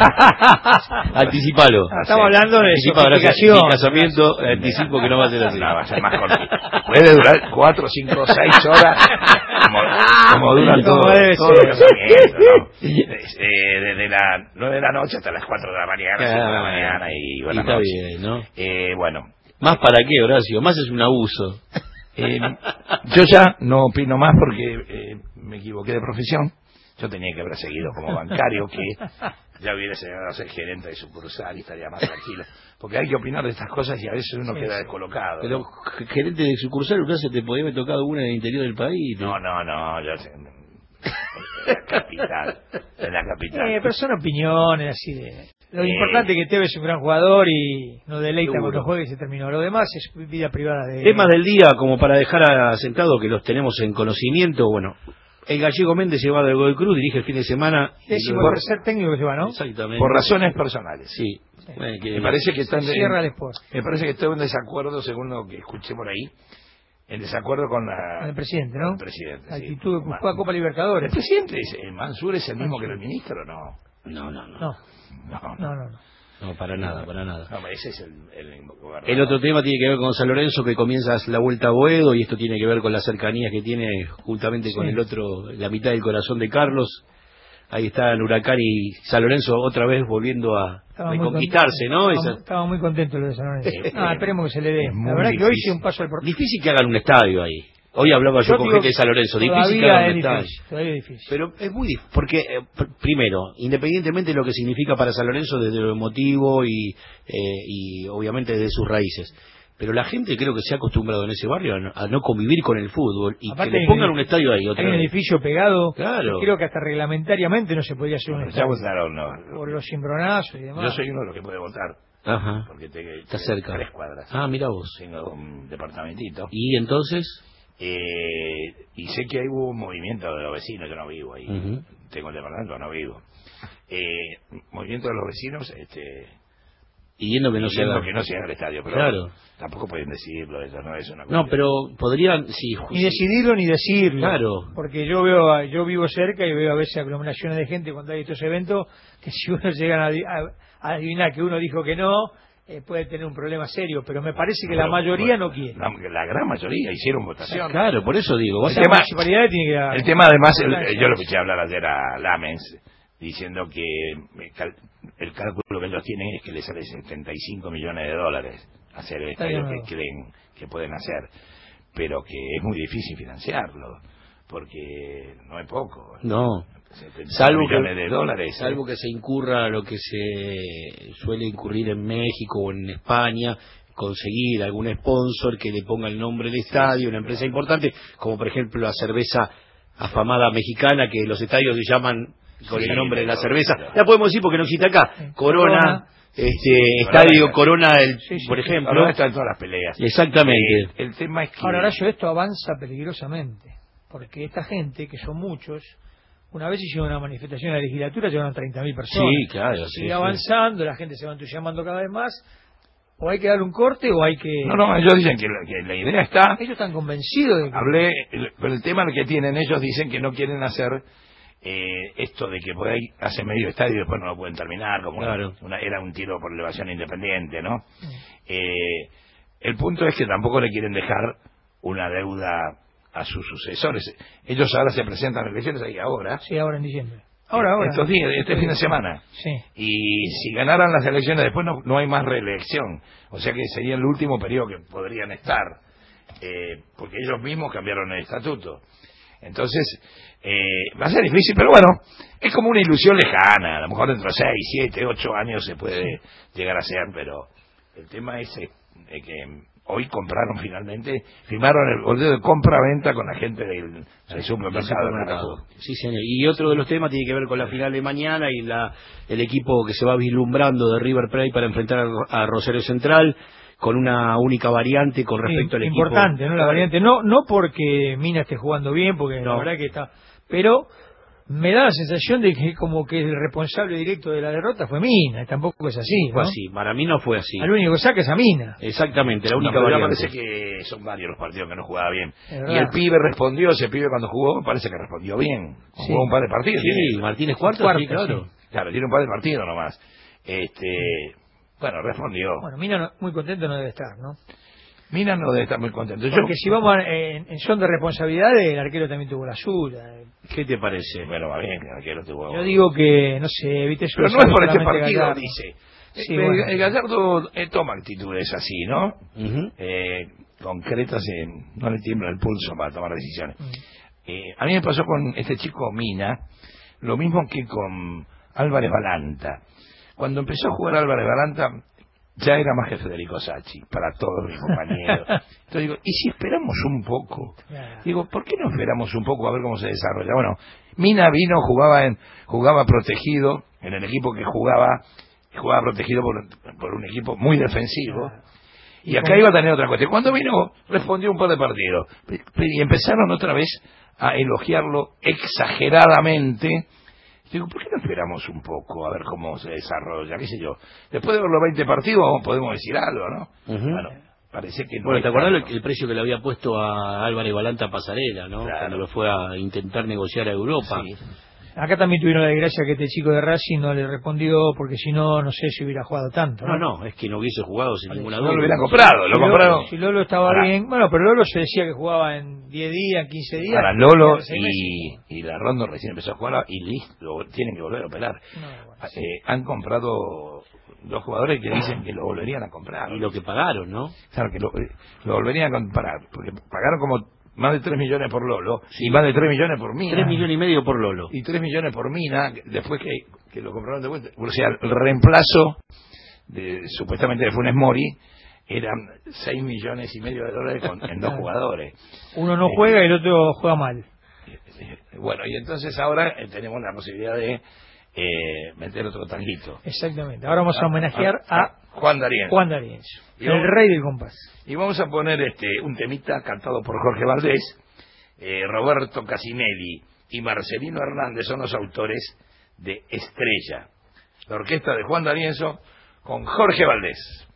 [SPEAKER 4] Anticipalo.
[SPEAKER 3] Ah, estamos hablando de
[SPEAKER 4] sofisticación. Mi casamiento, anticipo que no va a ser así.
[SPEAKER 2] No, va a ser más cortito. Puede durar cuatro, cinco, seis horas, como, como duran todos todo los casamientos, ¿no? Eh, desde las nueve de la noche hasta las cuatro de la mañana, cinco de la mañana y buenas
[SPEAKER 4] noches.
[SPEAKER 2] Está bien, ¿no? Eh, bueno.
[SPEAKER 4] ¿Más para qué, Horacio? Más es un abuso.
[SPEAKER 2] Eh, yo ya no opino más porque eh, me equivoqué de profesión. Yo tenía que haber seguido como bancario, que ya hubiera llegado a ser gerente de sucursal y estaría más tranquilo. Porque hay que opinar de estas cosas y a veces uno sí, queda descolocado.
[SPEAKER 4] Pero ¿no? Gerente de sucursal, ¿qué te podía haber tocado una en el interior del país?
[SPEAKER 2] No, no, no, yo sé. En la capital. En la capital.
[SPEAKER 3] Eh, pero son opiniones así de... Lo eh, importante es que Tevez es un gran jugador y no deleita seguro. Cuando juega y se terminó. Lo demás es vida privada de él.
[SPEAKER 4] Temas del día, como para dejar asentado que los tenemos en conocimiento. Bueno, el gallego Méndez se va del Godoy Cruz, dirige el fin de semana.
[SPEAKER 3] Décimo por tercer técnico que se va, ¿no?
[SPEAKER 4] Exactamente.
[SPEAKER 2] Por razones personales.
[SPEAKER 4] Sí.
[SPEAKER 3] sí.
[SPEAKER 2] Bueno, que me parece que están
[SPEAKER 3] cierra el Sport.
[SPEAKER 2] Me parece que estoy en desacuerdo, según lo que escuché por ahí. En desacuerdo con la...
[SPEAKER 3] Con el presidente, ¿no?
[SPEAKER 2] El presidente,
[SPEAKER 3] la
[SPEAKER 2] sí.
[SPEAKER 3] actitud que buscó a Copa Libertadores.
[SPEAKER 2] ¿El presidente, es, Mansur, es el mismo que el ministro? No.
[SPEAKER 4] No, no, no.
[SPEAKER 3] No,
[SPEAKER 2] no,
[SPEAKER 3] no. no, no.
[SPEAKER 4] No, para nada, para nada.
[SPEAKER 2] No, ese es el, el,
[SPEAKER 4] el otro tema tiene que ver con San Lorenzo, que comienzas la vuelta a Boedo, y esto tiene que ver con las cercanías que tiene juntamente sí. con el otro, la mitad del corazón de Carlos. Ahí está el Huracán y San Lorenzo otra vez volviendo a estaba reconquistarse, ¿no?
[SPEAKER 3] Estaba, estaba muy contento lo de San Lorenzo.
[SPEAKER 4] Eh,
[SPEAKER 3] ah, esperemos que se le dé. La verdad difícil. Que hoy sí un paso al portero.
[SPEAKER 4] Difícil que hagan un estadio ahí. Hoy hablaba yo, yo con gente de San Lorenzo, difícil que hagan un estadio.
[SPEAKER 3] Todavía es difícil.
[SPEAKER 4] Pero es muy difícil, porque eh, pr primero, independientemente de lo que significa para San Lorenzo desde lo emotivo y, eh, y obviamente desde sus raíces, pero la gente creo que se ha acostumbrado en ese barrio a no, a no convivir con el fútbol y aparte que le pongan un estadio ahí. Otra
[SPEAKER 3] hay
[SPEAKER 4] vez.
[SPEAKER 3] Un edificio pegado,
[SPEAKER 4] claro.
[SPEAKER 3] Creo que hasta reglamentariamente no se podía hacer un
[SPEAKER 2] no,
[SPEAKER 3] estadio.
[SPEAKER 2] Votaron, no,
[SPEAKER 3] por los cimbronazos y demás.
[SPEAKER 2] Yo soy uno de los que puede votar.
[SPEAKER 4] Ajá.
[SPEAKER 2] Porque te,
[SPEAKER 4] está cerca.
[SPEAKER 2] Tres cuadras.
[SPEAKER 4] Ah, mira vos.
[SPEAKER 2] Tengo un departamentito.
[SPEAKER 4] ¿Y entonces?
[SPEAKER 2] Eh, y sé que ahí hubo un movimiento de los vecinos, yo no vivo ahí. Uh-huh. Tengo el departamento, no vivo. Eh, movimiento de los vecinos, este...
[SPEAKER 4] Pidiendo que no se haga
[SPEAKER 2] que no se haga el estadio, pero
[SPEAKER 4] claro.
[SPEAKER 2] Tampoco pueden decidirlo, eso no es una
[SPEAKER 4] cosa. No, pero podrían, sí,
[SPEAKER 3] ni decidirlo ni decirlo.
[SPEAKER 4] Claro.
[SPEAKER 3] Porque yo veo, yo vivo cerca y veo a veces aglomeraciones de gente cuando hay estos eventos que si uno llega a, a, a adivinar que uno dijo que no, eh, puede tener un problema serio, pero me parece que pero, la mayoría
[SPEAKER 2] bueno,
[SPEAKER 3] no quiere.
[SPEAKER 2] La, la gran mayoría hicieron votación.
[SPEAKER 4] Claro, por eso digo.
[SPEAKER 2] El tema,
[SPEAKER 3] tiene que
[SPEAKER 2] el tema además, el, yo lo escuché hablar ayer a Lamens. diciendo que el cálculo que ellos tienen es que les sale setenta y cinco millones de dólares hacer el estadio que creen que pueden hacer, pero que es muy difícil financiarlo, porque no es poco.
[SPEAKER 4] No, salvo
[SPEAKER 2] millones
[SPEAKER 4] que,
[SPEAKER 2] de dólares.
[SPEAKER 4] Salvo ¿eh? que se incurra lo que se suele incurrir en México o en España, conseguir algún sponsor que le ponga el nombre del estadio, sí, una empresa claro. importante, como por ejemplo la cerveza afamada mexicana, que los estadios se llaman con sí, el nombre de la cerveza. Claro. La podemos decir porque no existe acá. Sí. Corona, Corona, este Corona, estadio Corona, el, sí, sí, por ejemplo.
[SPEAKER 2] Ahora están todas las peleas.
[SPEAKER 4] Exactamente.
[SPEAKER 2] Eh, el tema es que...
[SPEAKER 3] Ahora, Horacio, esto avanza peligrosamente, porque esta gente, que son muchos, una vez hicieron una manifestación en la legislatura, llevaron treinta mil personas.
[SPEAKER 4] Sí, claro.
[SPEAKER 3] Sigue
[SPEAKER 4] sí,
[SPEAKER 3] avanzando, sí. La gente se va entusiasmando cada vez más. O hay que darle un corte o hay que...
[SPEAKER 2] No, no, ellos dicen que la, que la idea está...
[SPEAKER 3] Ellos están convencidos de que...
[SPEAKER 2] Hablé, pero el tema que tienen ellos, dicen que no quieren hacer eh, esto de que por ahí hacen medio estadio y después no lo pueden terminar, como claro. una, era un tiro por elevación independiente, ¿no? Mm. Eh, el punto es que tampoco le quieren dejar una deuda a sus sucesores. Ellos ahora se presentan en elecciones ahí ahora.
[SPEAKER 3] Sí, ahora en diciembre. Ahora, ahora.
[SPEAKER 2] Estos días, este fin de semana.
[SPEAKER 3] Sí.
[SPEAKER 2] Y si ganaran las elecciones después no, no hay más reelección. O sea que sería el último periodo que podrían estar. Eh, porque ellos mismos cambiaron el estatuto. Entonces, eh, va a ser difícil, pero bueno, es como una ilusión lejana. A lo mejor dentro de seis, siete, ocho años se puede sí. llegar a ser, pero el tema es eh, que hoy compraron finalmente, firmaron el boleto de compra-venta con la gente del, del supermercado.
[SPEAKER 4] Sí, señor. Y otro de los temas tiene que ver con la final de mañana y la el equipo que se va vislumbrando de River Plate para enfrentar a Rosario Central, con una única variante con respecto
[SPEAKER 3] sí,
[SPEAKER 4] al
[SPEAKER 3] importante,
[SPEAKER 4] equipo.
[SPEAKER 3] ¿no? La variante, no no porque Mina esté jugando bien, porque no. la verdad que está... Pero... me da la sensación de que como que el responsable directo de la derrota fue Mina, tampoco es así, ¿no?
[SPEAKER 4] Fue así, para mí no fue así.
[SPEAKER 3] Al único que saca es a Mina.
[SPEAKER 4] Exactamente, la única
[SPEAKER 2] no,
[SPEAKER 4] variante.
[SPEAKER 2] Me parece que son varios los partidos que no jugaba bien. Y el pibe respondió, ese pibe cuando jugó, me parece que respondió bien.
[SPEAKER 4] Sí.
[SPEAKER 2] Jugó un par de partidos.
[SPEAKER 4] Sí,
[SPEAKER 2] tiene,
[SPEAKER 4] Martínez Cuarto,
[SPEAKER 3] cuarto,
[SPEAKER 4] sí, claro.
[SPEAKER 3] Sí.
[SPEAKER 2] Claro, tiene un par de partidos nomás. Este, bueno, respondió.
[SPEAKER 3] Bueno, Mina no, muy contento no debe estar, ¿no?
[SPEAKER 2] Mina no debe estar muy contento.
[SPEAKER 3] Porque
[SPEAKER 2] Yo,
[SPEAKER 3] si vamos en, en son de responsabilidades, el arquero también tuvo la suya.
[SPEAKER 4] ¿Qué te parece?
[SPEAKER 2] Bueno, va bien, el arquero tuvo...
[SPEAKER 3] Yo digo que, no sé, viste...
[SPEAKER 2] Pero no es por este partido, Gallardo. Dice.
[SPEAKER 3] Sí,
[SPEAKER 2] el,
[SPEAKER 3] bueno.
[SPEAKER 2] el Gallardo eh, toma actitudes así, ¿no?
[SPEAKER 4] Uh-huh.
[SPEAKER 2] eh, concretas, eh, no le tiembla el pulso para tomar decisiones.
[SPEAKER 3] Uh-huh.
[SPEAKER 2] eh, a mí me pasó con este chico Mina, lo mismo que con Álvarez Balanta. Cuando empezó a jugar Álvarez Balanta... ya era más que Federico Sacchi para todos mis compañeros. Entonces digo, ¿y si esperamos un poco? Yeah. Digo, ¿por qué no esperamos un poco a ver cómo se desarrolla? Bueno, Mina vino, jugaba en jugaba protegido en el equipo que jugaba, jugaba protegido por, por un equipo muy defensivo. Yeah. Y acá iba a tener otra cuestión. Cuando vino, respondió un par de partidos. Y empezaron otra vez a elogiarlo exageradamente. Digo, ¿por qué no esperamos un poco a ver cómo se desarrolla? ¿Qué sé yo? Después de ver los veinte partidos podemos decir algo, ¿no?
[SPEAKER 4] Uh-huh.
[SPEAKER 2] Bueno, parece que no.
[SPEAKER 4] Bueno, ¿te acordás el, el precio que le había puesto a Álvarez Balanta Pasarela, no?
[SPEAKER 2] Claro.
[SPEAKER 4] Cuando lo fue a intentar negociar a Europa.
[SPEAKER 3] Sí. Acá también tuvieron la desgracia que este chico de Racing no le respondió, porque si no, no sé si hubiera jugado tanto. No,
[SPEAKER 4] no, no es que no hubiese jugado sin vale, ninguna duda.
[SPEAKER 2] No lo hubieran comprado, lo
[SPEAKER 3] si
[SPEAKER 2] compraron.
[SPEAKER 3] Lolo, si Lolo estaba Ahora, bien, bueno, pero Lolo se decía que jugaba en diez días, quince días.
[SPEAKER 2] Para Lolo y, y la Rondo recién empezó a jugar y listo, tienen que volver a operar. No, bueno, sí. eh, han comprado dos jugadores que dicen que lo volverían a comprar.
[SPEAKER 4] Y lo que pagaron, ¿no?
[SPEAKER 2] Claro, que lo, lo volverían a comprar, porque pagaron como más de tres millones por Lolo, sí. Y más de tres millones por Mina.
[SPEAKER 4] tres millones y medio por Lolo.
[SPEAKER 2] Y tres millones por Mina, después que, que lo compraron de vuelta. O sea, el reemplazo, de supuestamente de Funes Mori, eran seis millones y medio de dólares con, en dos jugadores.
[SPEAKER 3] Uno no juega y el otro juega mal.
[SPEAKER 2] Bueno, y entonces ahora eh, tenemos la posibilidad de eh, meter otro tanguito.
[SPEAKER 3] Exactamente. Ahora vamos a homenajear a, a
[SPEAKER 2] Juan D'Arienzo.
[SPEAKER 3] Juan D'Arienzo, el vamos, rey del compás.
[SPEAKER 2] Y vamos a poner este un temita cantado por Jorge Valdés, eh, Roberto Casinelli y Marcelino Hernández son los autores de Estrella. La orquesta de Juan D'Arienzo con Jorge Valdés.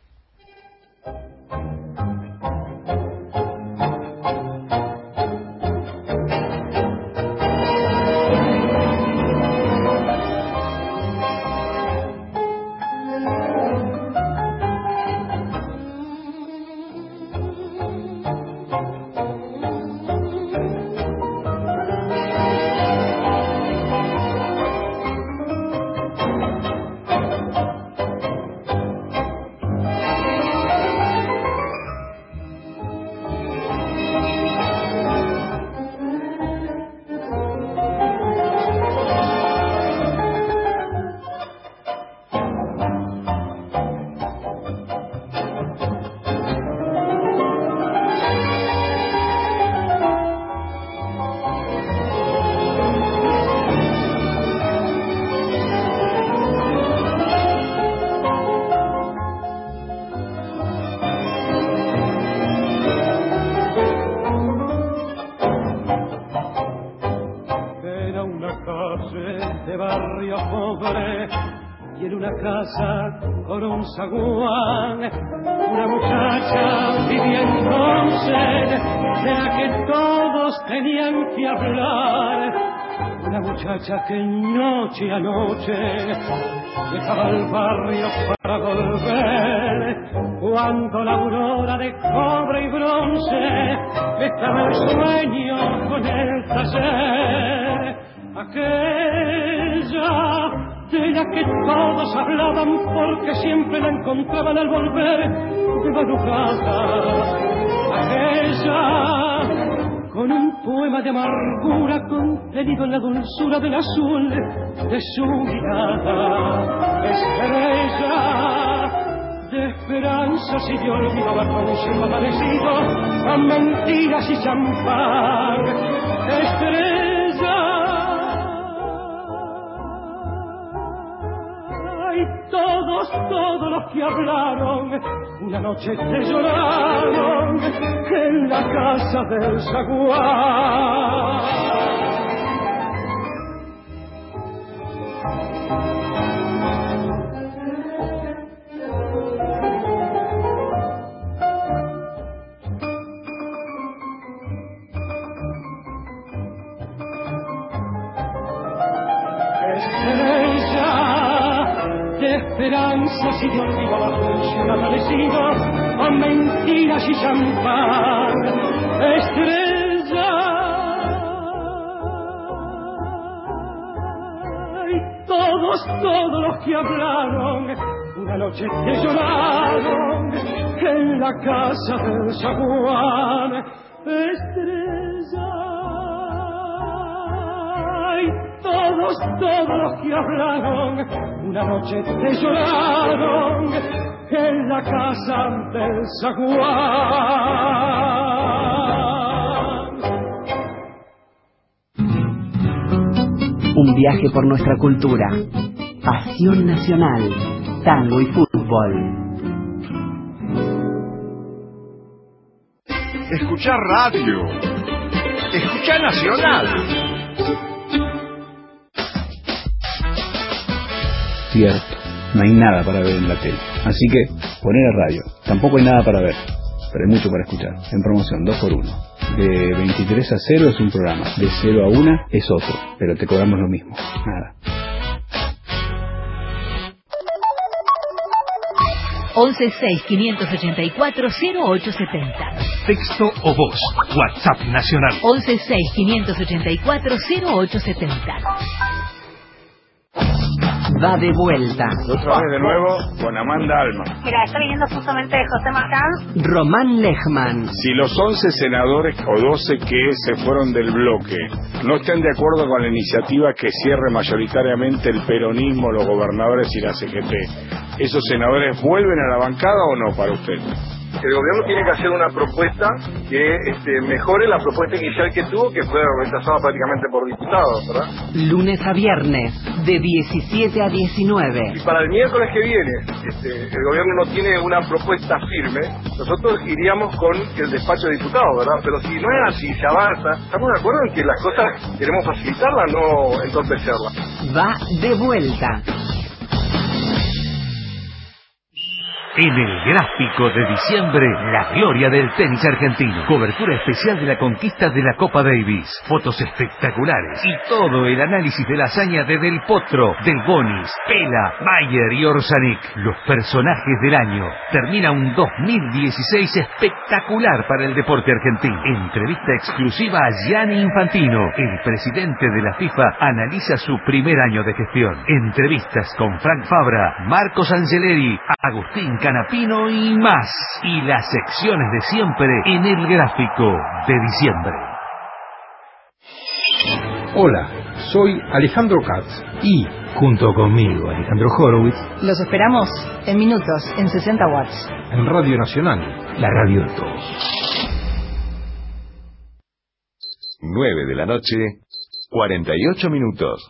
[SPEAKER 5] una casa con un zaguán. Una muchacha vivía entonces, de la que todos tenían que hablar. Una muchacha que noche a noche dejaba el barrio para volver. Cuando la aurora de cobre y bronce estaba el sueño con el taller. Aquella de la que todos hablaban porque siempre la encontraban al volver de madrugada. Aquella con un poema de amargura contenido en la dulzura del azul de su mirada. Estrella de esperanzas y de olvido bajo un cielo amanecido a mentiras y champán. Estrella, y todos, todos los que hablaron una noche te lloraron en la casa del zaguán. Esperanzas y de olvido bajo un cielo amanecido a mentiras y champán. Estrella, y todos, todos los que hablaron una noche que lloraron en la casa del zaguán. Estrella, y todos, todos los que hablaron una noche te lloraron en la casa del zaguán.
[SPEAKER 6] Un viaje por nuestra cultura, pasión nacional, tango y fútbol.
[SPEAKER 1] Escuchar radio, escuchar Nacional.
[SPEAKER 16] Cierto, no hay nada para ver en la tele, así que poner a radio. Tampoco hay nada para ver, pero hay mucho para escuchar. En promoción dos por uno. De veintitrés a cero es un programa, de cero a una es otro, pero te cobramos lo mismo, nada.
[SPEAKER 18] once seis quinientos ochenta y cuatro cero ocho setenta.
[SPEAKER 15] Texto o voz, WhatsApp Nacional.
[SPEAKER 18] once seis quinientos ochenta y cuatro cero ocho setenta.
[SPEAKER 6] Va de vuelta.
[SPEAKER 1] Otra vez de nuevo con Amanda Alma.
[SPEAKER 21] Mira, está viniendo justamente de José Marcán.
[SPEAKER 6] Román Lechman.
[SPEAKER 1] Si los once senadores o doce que se fueron del bloque no estén de acuerdo con la iniciativa que cierre mayoritariamente el peronismo, los gobernadores y la C G T, ¿esos senadores vuelven a la bancada o no para usted?
[SPEAKER 10] El gobierno tiene que hacer una propuesta que este, mejore la propuesta inicial que tuvo, que fue rechazada prácticamente por diputados, ¿verdad?
[SPEAKER 6] Lunes a viernes, de diecisiete a diecinueve.
[SPEAKER 10] Y para el miércoles que viene, este, el gobierno no tiene una propuesta firme, nosotros iríamos con el despacho de diputados, ¿verdad? Pero si no es así, se avanza, estamos de acuerdo en que las cosas queremos facilitarlas, no entorpecerlas.
[SPEAKER 6] Va de vuelta.
[SPEAKER 22] En el gráfico de diciembre, la gloria del tenis argentino. Cobertura especial de la conquista de la Copa Davis. Fotos espectaculares y todo el análisis de la hazaña de Del Potro, Del Bonis, Pela, Mayer y Orsanic. Los personajes del año. Termina un dos mil dieciséis espectacular para el deporte argentino. Entrevista exclusiva a Gianni Infantino. El presidente de la FIFA analiza su primer año de gestión. Entrevistas con Frank Fabra, Marcos Angeleri, Agustín Canapino y más. Y las secciones de siempre en el gráfico de diciembre.
[SPEAKER 7] Hola, soy Alejandro Katz y, junto conmigo, Alejandro Horowitz,
[SPEAKER 8] los esperamos en minutos, en sesenta watts.
[SPEAKER 7] En Radio Nacional, la radio de todos.
[SPEAKER 11] nueve de la noche, cuarenta y ocho minutos.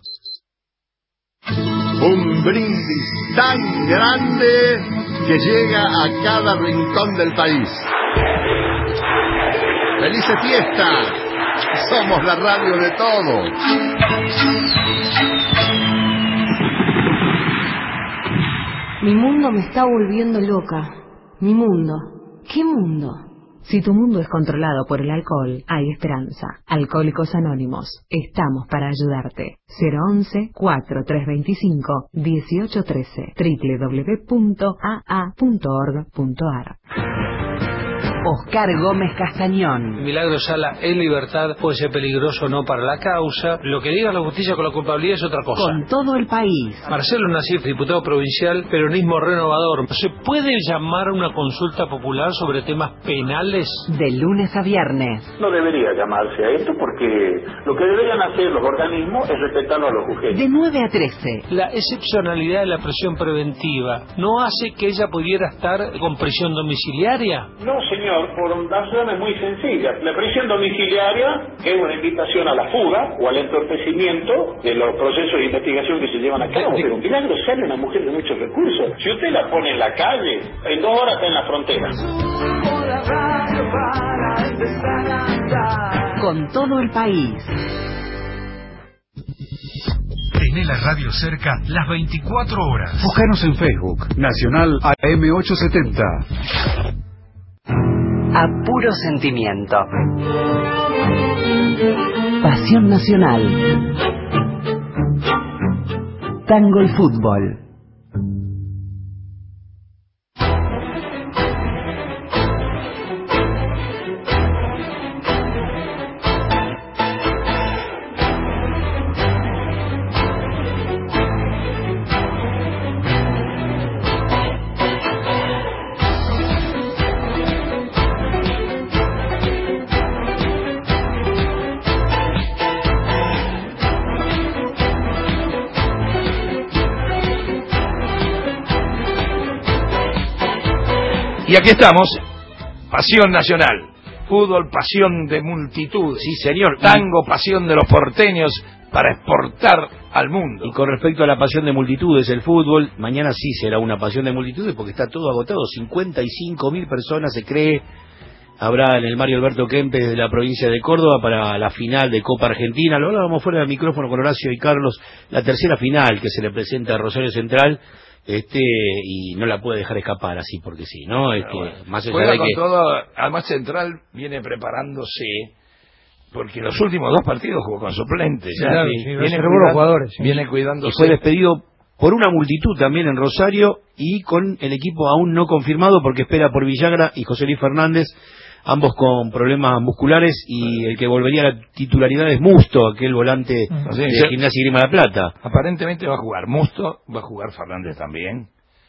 [SPEAKER 1] Un brindis tan grande que llega a cada rincón del país. ¡Felices fiestas! Somos la radio de todos.
[SPEAKER 9] Mi mundo me está volviendo loca. Mi mundo. ¿Qué mundo?
[SPEAKER 6] Si tu mundo es controlado por el alcohol, hay esperanza. Alcohólicos Anónimos. Estamos para ayudarte. cero once, cuatro tres veinticinco, dieciocho trece. doble u doble u doble u punto a a punto org punto a r. Oscar Gómez Castañón.
[SPEAKER 17] Milagro Sala en libertad puede ser peligroso o no para la causa. Lo que diga la justicia con la culpabilidad es otra cosa.
[SPEAKER 6] Con todo el país.
[SPEAKER 17] Marcelo Nasif, diputado provincial, peronismo renovador. ¿Se puede llamar a una consulta popular sobre temas penales?
[SPEAKER 6] De lunes a viernes.
[SPEAKER 23] No debería llamarse a esto porque lo que deberían hacer los organismos es respetarlo a los jueces.
[SPEAKER 6] De nueve a trece.
[SPEAKER 17] La excepcionalidad de la prisión preventiva no hace que ella pudiera estar con prisión domiciliaria.
[SPEAKER 23] No, señor. Por razones muy sencillas. La prisión domiciliaria es una invitación a la fuga o al entorpecimiento de los procesos de investigación que se llevan a cabo. Pero Milagro Sala es una mujer de muchos recursos. Si usted la pone en la calle, en dos horas está en la frontera.
[SPEAKER 6] Con todo el país.
[SPEAKER 22] Tené la radio cerca las veinticuatro horas.
[SPEAKER 24] Búscanos en Facebook, Nacional A M ochocientos setenta.
[SPEAKER 6] A puro sentimiento. Pasión nacional. Tango y fútbol.
[SPEAKER 2] Y aquí estamos, pasión nacional, fútbol, pasión de multitud,
[SPEAKER 4] sí señor,
[SPEAKER 2] tango, pasión de los porteños para exportar al mundo.
[SPEAKER 4] Y con respecto a la pasión de multitudes, el fútbol, mañana sí será una pasión de multitudes porque está todo agotado, cincuenta y cinco mil personas se cree, habrá en el Mario Alberto Kempes de la provincia de Córdoba para la final de Copa Argentina, lo hablábamos fuera del micrófono con Horacio y Carlos, la tercera final que se le presenta a Rosario Central. Este y no la puede dejar escapar así porque sí, ¿no? Este,
[SPEAKER 2] bueno,
[SPEAKER 4] más allá
[SPEAKER 2] juega
[SPEAKER 4] de
[SPEAKER 2] con
[SPEAKER 4] que
[SPEAKER 2] todo, además Central viene preparándose porque los últimos dos partidos jugó con suplentes,
[SPEAKER 3] sí,
[SPEAKER 2] ya,
[SPEAKER 3] claro,
[SPEAKER 2] sí,
[SPEAKER 3] sí,
[SPEAKER 2] viene,
[SPEAKER 3] cuidando,
[SPEAKER 2] cuidando,
[SPEAKER 3] jugadores, sí.
[SPEAKER 2] viene cuidándose.
[SPEAKER 4] Y fue despedido por una multitud también en Rosario y con el equipo aún no confirmado porque espera por Villagra y José Luis Fernández, ambos con problemas musculares, y el que volvería a la titularidad es Musto, aquel volante
[SPEAKER 2] uh-huh.
[SPEAKER 4] de sí, Gimnasia y Grima de la Plata.
[SPEAKER 2] Aparentemente va a jugar Musto, va a jugar Fernández también.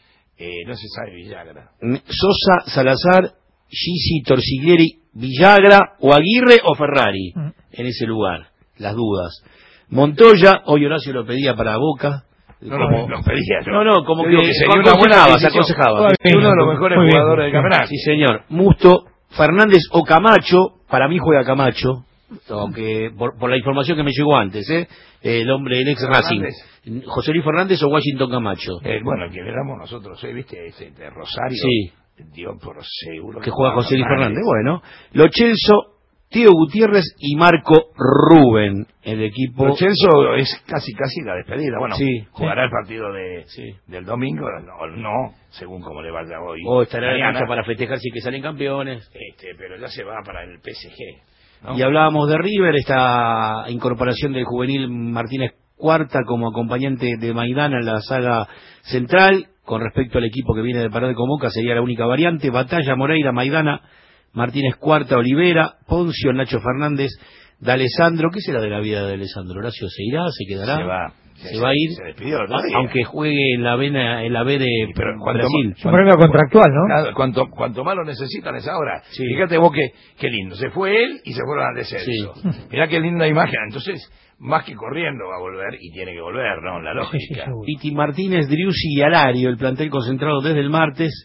[SPEAKER 2] Eh, no se sabe Villagra.
[SPEAKER 4] Sosa, Salazar, Gisi, Torsiglieri, Villagra o Aguirre o Ferrari mm. en ese lugar, las dudas. Montoya, hoy Horacio lo pedía para Boca.
[SPEAKER 2] No,
[SPEAKER 4] como,
[SPEAKER 2] no, lo pedía yo.
[SPEAKER 4] No, no, como
[SPEAKER 2] yo
[SPEAKER 4] que,
[SPEAKER 2] que sería una buena
[SPEAKER 4] se aconsejaba.
[SPEAKER 2] Es uno de los mejores
[SPEAKER 4] muy
[SPEAKER 2] jugadores
[SPEAKER 4] bien.
[SPEAKER 2] del campeonato.
[SPEAKER 4] Sí, señor. Musto, Fernández o Camacho, para mí juega Camacho. Aunque por, por la información que me llegó antes, ¿eh? El hombre, el ex Racing, José Luis Fernández o Washington Camacho.
[SPEAKER 2] Eh, bueno, que éramos nosotros, ¿eh? ¿Viste? Ese de Rosario.
[SPEAKER 4] Sí.
[SPEAKER 2] Dio por seguro
[SPEAKER 4] que juega José Luis Fernández. Bueno, Lo Celso, Tío Gutiérrez y Marco Rubén, el equipo.
[SPEAKER 2] Lo Celso es casi casi la despedida. Bueno,
[SPEAKER 4] sí,
[SPEAKER 2] jugará
[SPEAKER 4] sí.
[SPEAKER 2] el partido de sí. del domingo o no, no, según como le vaya hoy.
[SPEAKER 4] O estará en la cancha para festejar si que salen campeones.
[SPEAKER 2] Este, pero ya se va para el P S G. ¿No?
[SPEAKER 4] Y hablábamos de River, esta incorporación del juvenil Martínez Cuarta como acompañante de Maidana en la saga central. Con respecto al equipo que viene de Parade con Boca, sería la única variante. Batalla, Moreira, Maidana, Martínez Cuarta, Olivera, Poncio, Nacho Fernández, de Alessandro. ¿Qué será de la vida de Alessandro? ¿Horacio se irá? ¿Se quedará?
[SPEAKER 2] Se va.
[SPEAKER 4] Se, se va a ir,
[SPEAKER 2] se despidió, ¿no?
[SPEAKER 4] aunque juegue en la B, en la B de
[SPEAKER 2] sí, pero
[SPEAKER 4] Brasil.
[SPEAKER 3] Es un premio contractual, ¿no?
[SPEAKER 2] Cuanto, cuanto más lo necesitan es ahora.
[SPEAKER 4] Sí.
[SPEAKER 2] Fíjate vos que qué lindo. Se fue él y se fueron al descenso. Sí. Mirá qué linda imagen. Entonces, más que corriendo va a volver y tiene que volver, ¿no? La lógica.
[SPEAKER 4] Piti Martínez, Driussi y Alario, el plantel concentrado desde el martes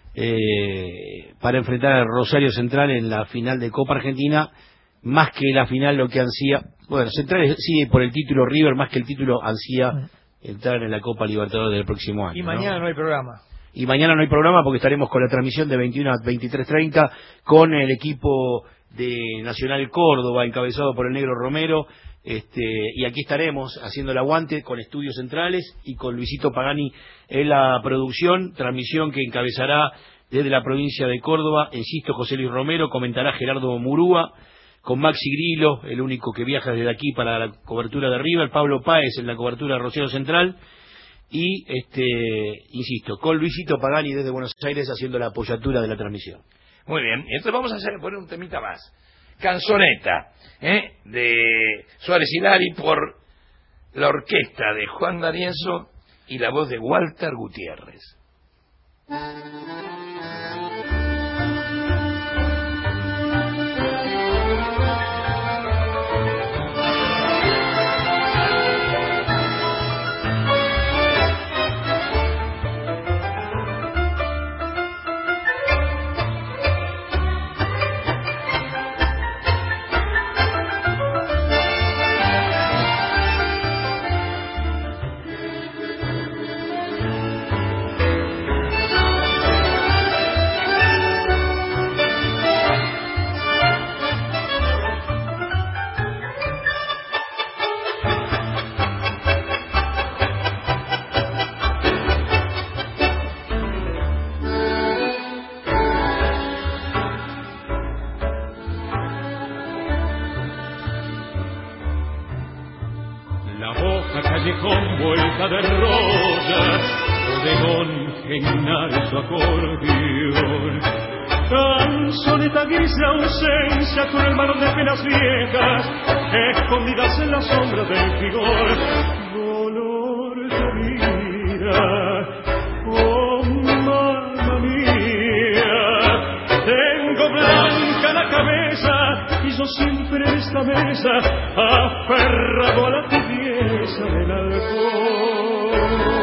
[SPEAKER 4] eh, para enfrentar a Rosario Central en la final de Copa Argentina. Más que la final lo que ansía, bueno, Central sigue por el título, River más que el título ansía mm. entrar en la Copa Libertadores del próximo año.
[SPEAKER 3] Y mañana no, no hay programa.
[SPEAKER 4] Y mañana no hay programa porque estaremos con la transmisión de veintiuno a veintitrés treinta con el equipo de Nacional Córdoba, encabezado por el Negro Romero, Este, y aquí estaremos haciendo el aguante con Estudios Centrales y con Luisito Pagani en la producción, transmisión que encabezará desde la provincia de Córdoba, insisto, José Luis Romero, comentará Gerardo Murúa, con Maxi Grillo, el único que viaja desde aquí para la cobertura de River, Pablo Páez en la cobertura de Rosario Central, y, este, insisto, con Luisito Pagani desde Buenos Aires haciendo la apoyatura de la transmisión.
[SPEAKER 2] Muy bien, entonces vamos a hacer, poner un temita más. Canzoneta, ¿eh? de Suárez Hilari por la orquesta de Juan D'Arienzo y la voz de Walter Gutiérrez.
[SPEAKER 5] Callejón vuelta de rosas, bodegón genial su acordeón. Canzoneta gris de ausencia con el marrón de penas viejas, escondidas en la sombra del vigor. Dolor de vida, oh mamma mía, tengo blanca la cabeza y yo siempre en esta mesa aferrado a la tibieza del alcohol.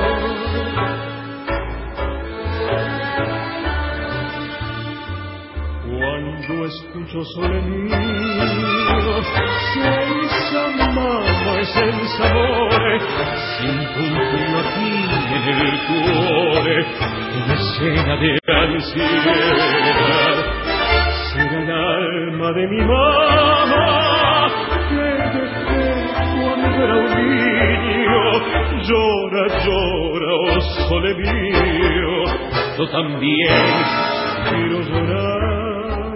[SPEAKER 5] Cuando escucho solenido se amaba es el sabor, siento un frío aquí en el cuore que me llena de ansiedad. Será el alma de mi mamá que dejé cuando era un niño. Llora, llora, oh sole mío, yo también quiero llorar.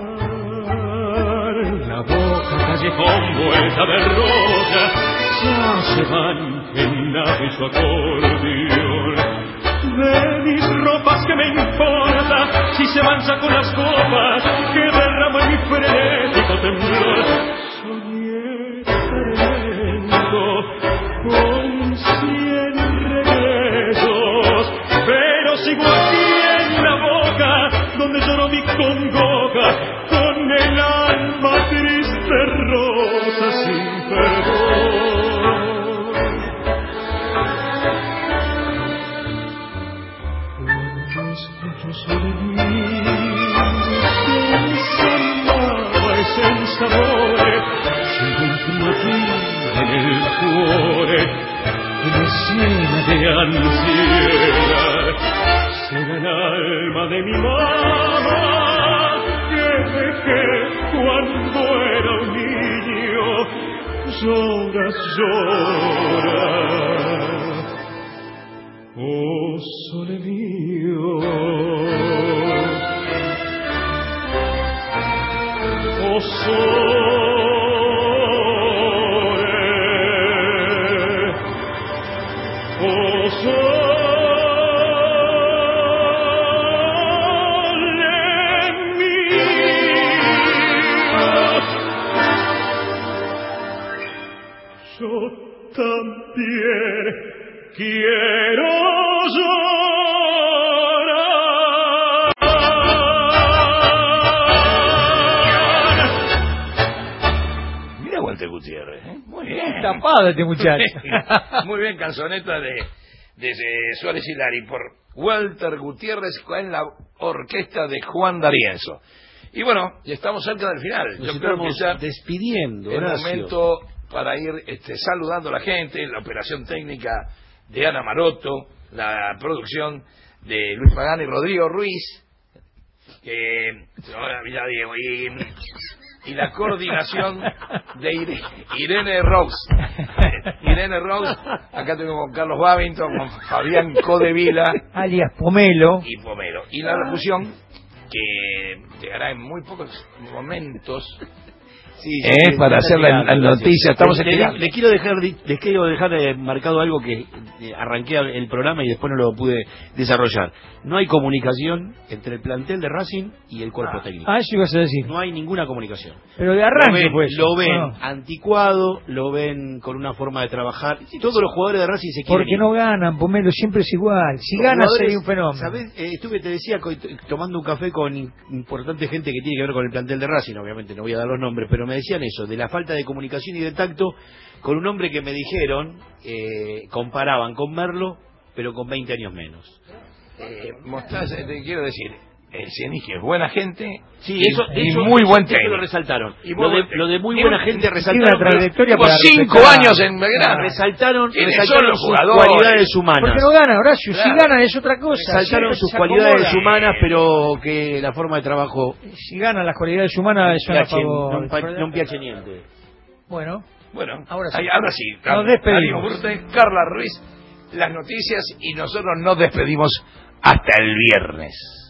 [SPEAKER 5] La boca callejón vuelta de rosa, ya se van en nave su acordeón. De mis ropas que me importa si se mancha con las copas que derrama en mi frenético temblor. Soñé talento con cien regresos, pero sigo aquí en la boca donde lloro mi congoja con el alma triste rosa sin perdón. Escucho solenido, se amaba es el sabor, sigo un frío aquí en el cuore que me llena de ansiedad. Será el alma de mi mamá que dejé cuando era un niño. Llora, llora, oh sole mío, oh sole, oh sole mío. Yo también quiero
[SPEAKER 2] Gutiérrez, ¿eh? Muy bien.
[SPEAKER 3] Tapado este muchacho.
[SPEAKER 2] Muy bien, canzoneta de, de, de Suárez Hilari por Walter Gutiérrez con la orquesta de Juan D'Arienzo. Y bueno, ya estamos cerca del final.
[SPEAKER 4] Nos
[SPEAKER 2] Yo creo que ya
[SPEAKER 4] despidiendo.
[SPEAKER 2] Es el
[SPEAKER 4] Horacio.
[SPEAKER 2] momento para ir este, saludando a la gente, la operación técnica de Ana Maroto, la producción de Luis Pagani y Rodrigo Ruiz, que ahora ya digo, y y la coordinación de Irene, Irene Rose. Irene Rose, acá tenemos con Carlos Babington, con Fabián Codevila,
[SPEAKER 3] alias Pomelo.
[SPEAKER 2] Y Pomelo. Y la locución, que llegará en muy pocos momentos.
[SPEAKER 4] Sí,
[SPEAKER 2] eh,
[SPEAKER 4] sí,
[SPEAKER 2] para hacer la, la noticia. Estamos
[SPEAKER 4] le,
[SPEAKER 2] le,
[SPEAKER 4] le quiero dejar les quiero dejar eh, marcado algo que eh, arranqué el programa y después no lo pude desarrollar. No hay comunicación entre el plantel de Racing y el cuerpo
[SPEAKER 3] ah,
[SPEAKER 4] técnico.
[SPEAKER 3] Ah, eso ibas a decir.
[SPEAKER 4] No hay ninguna comunicación.
[SPEAKER 3] Pero de arranque,
[SPEAKER 4] lo ven,
[SPEAKER 3] pues.
[SPEAKER 4] Lo ven
[SPEAKER 3] no.
[SPEAKER 4] anticuado, lo ven con una forma de trabajar. Todos los jugadores de Racing se quieren
[SPEAKER 3] Porque
[SPEAKER 4] ir.
[SPEAKER 3] no ganan, Pomelo, siempre es igual. Si
[SPEAKER 4] Los
[SPEAKER 3] ganas
[SPEAKER 4] jugadores,
[SPEAKER 3] sería un fenómeno.
[SPEAKER 4] ¿Sabés? Eh, estuve, te decía, tomando un café con importante gente que tiene que ver con el plantel de Racing, obviamente no voy a dar los nombres, pero me decían eso, de la falta de comunicación y de tacto con un hombre que me dijeron, eh, comparaban con Merlo, pero con veinte años menos.
[SPEAKER 2] Eh, mostrás, te quiero decir, el Cienique es buena gente,
[SPEAKER 4] sí,
[SPEAKER 2] y,
[SPEAKER 4] eso,
[SPEAKER 2] y
[SPEAKER 4] eso,
[SPEAKER 2] muy
[SPEAKER 4] eso,
[SPEAKER 2] buen
[SPEAKER 4] eso
[SPEAKER 2] técnico.
[SPEAKER 4] lo resaltaron.
[SPEAKER 2] Y
[SPEAKER 4] lo, de, lo de muy buena gente resaltaron.
[SPEAKER 3] Una trayectoria
[SPEAKER 2] para cinco
[SPEAKER 3] respetar.
[SPEAKER 2] años en Belgrano.
[SPEAKER 4] Resaltaron, resaltaron
[SPEAKER 2] son los
[SPEAKER 4] sus
[SPEAKER 2] jugadores?
[SPEAKER 4] cualidades humanas.
[SPEAKER 3] Porque no gana, Horacio.
[SPEAKER 2] Claro.
[SPEAKER 3] Si ganan es otra cosa.
[SPEAKER 4] Resaltaron sus cualidades humanas, pero que la forma de trabajo.
[SPEAKER 3] Si ganan las cualidades humanas son a favor.
[SPEAKER 4] Non, non piace niente.
[SPEAKER 3] Bueno.
[SPEAKER 2] Bueno,
[SPEAKER 3] ahora sí.
[SPEAKER 2] ahí, ahora sí.
[SPEAKER 3] Nos despedimos.
[SPEAKER 2] Darío Urte, Carla Ruiz, las noticias y nosotros nos despedimos hasta el viernes.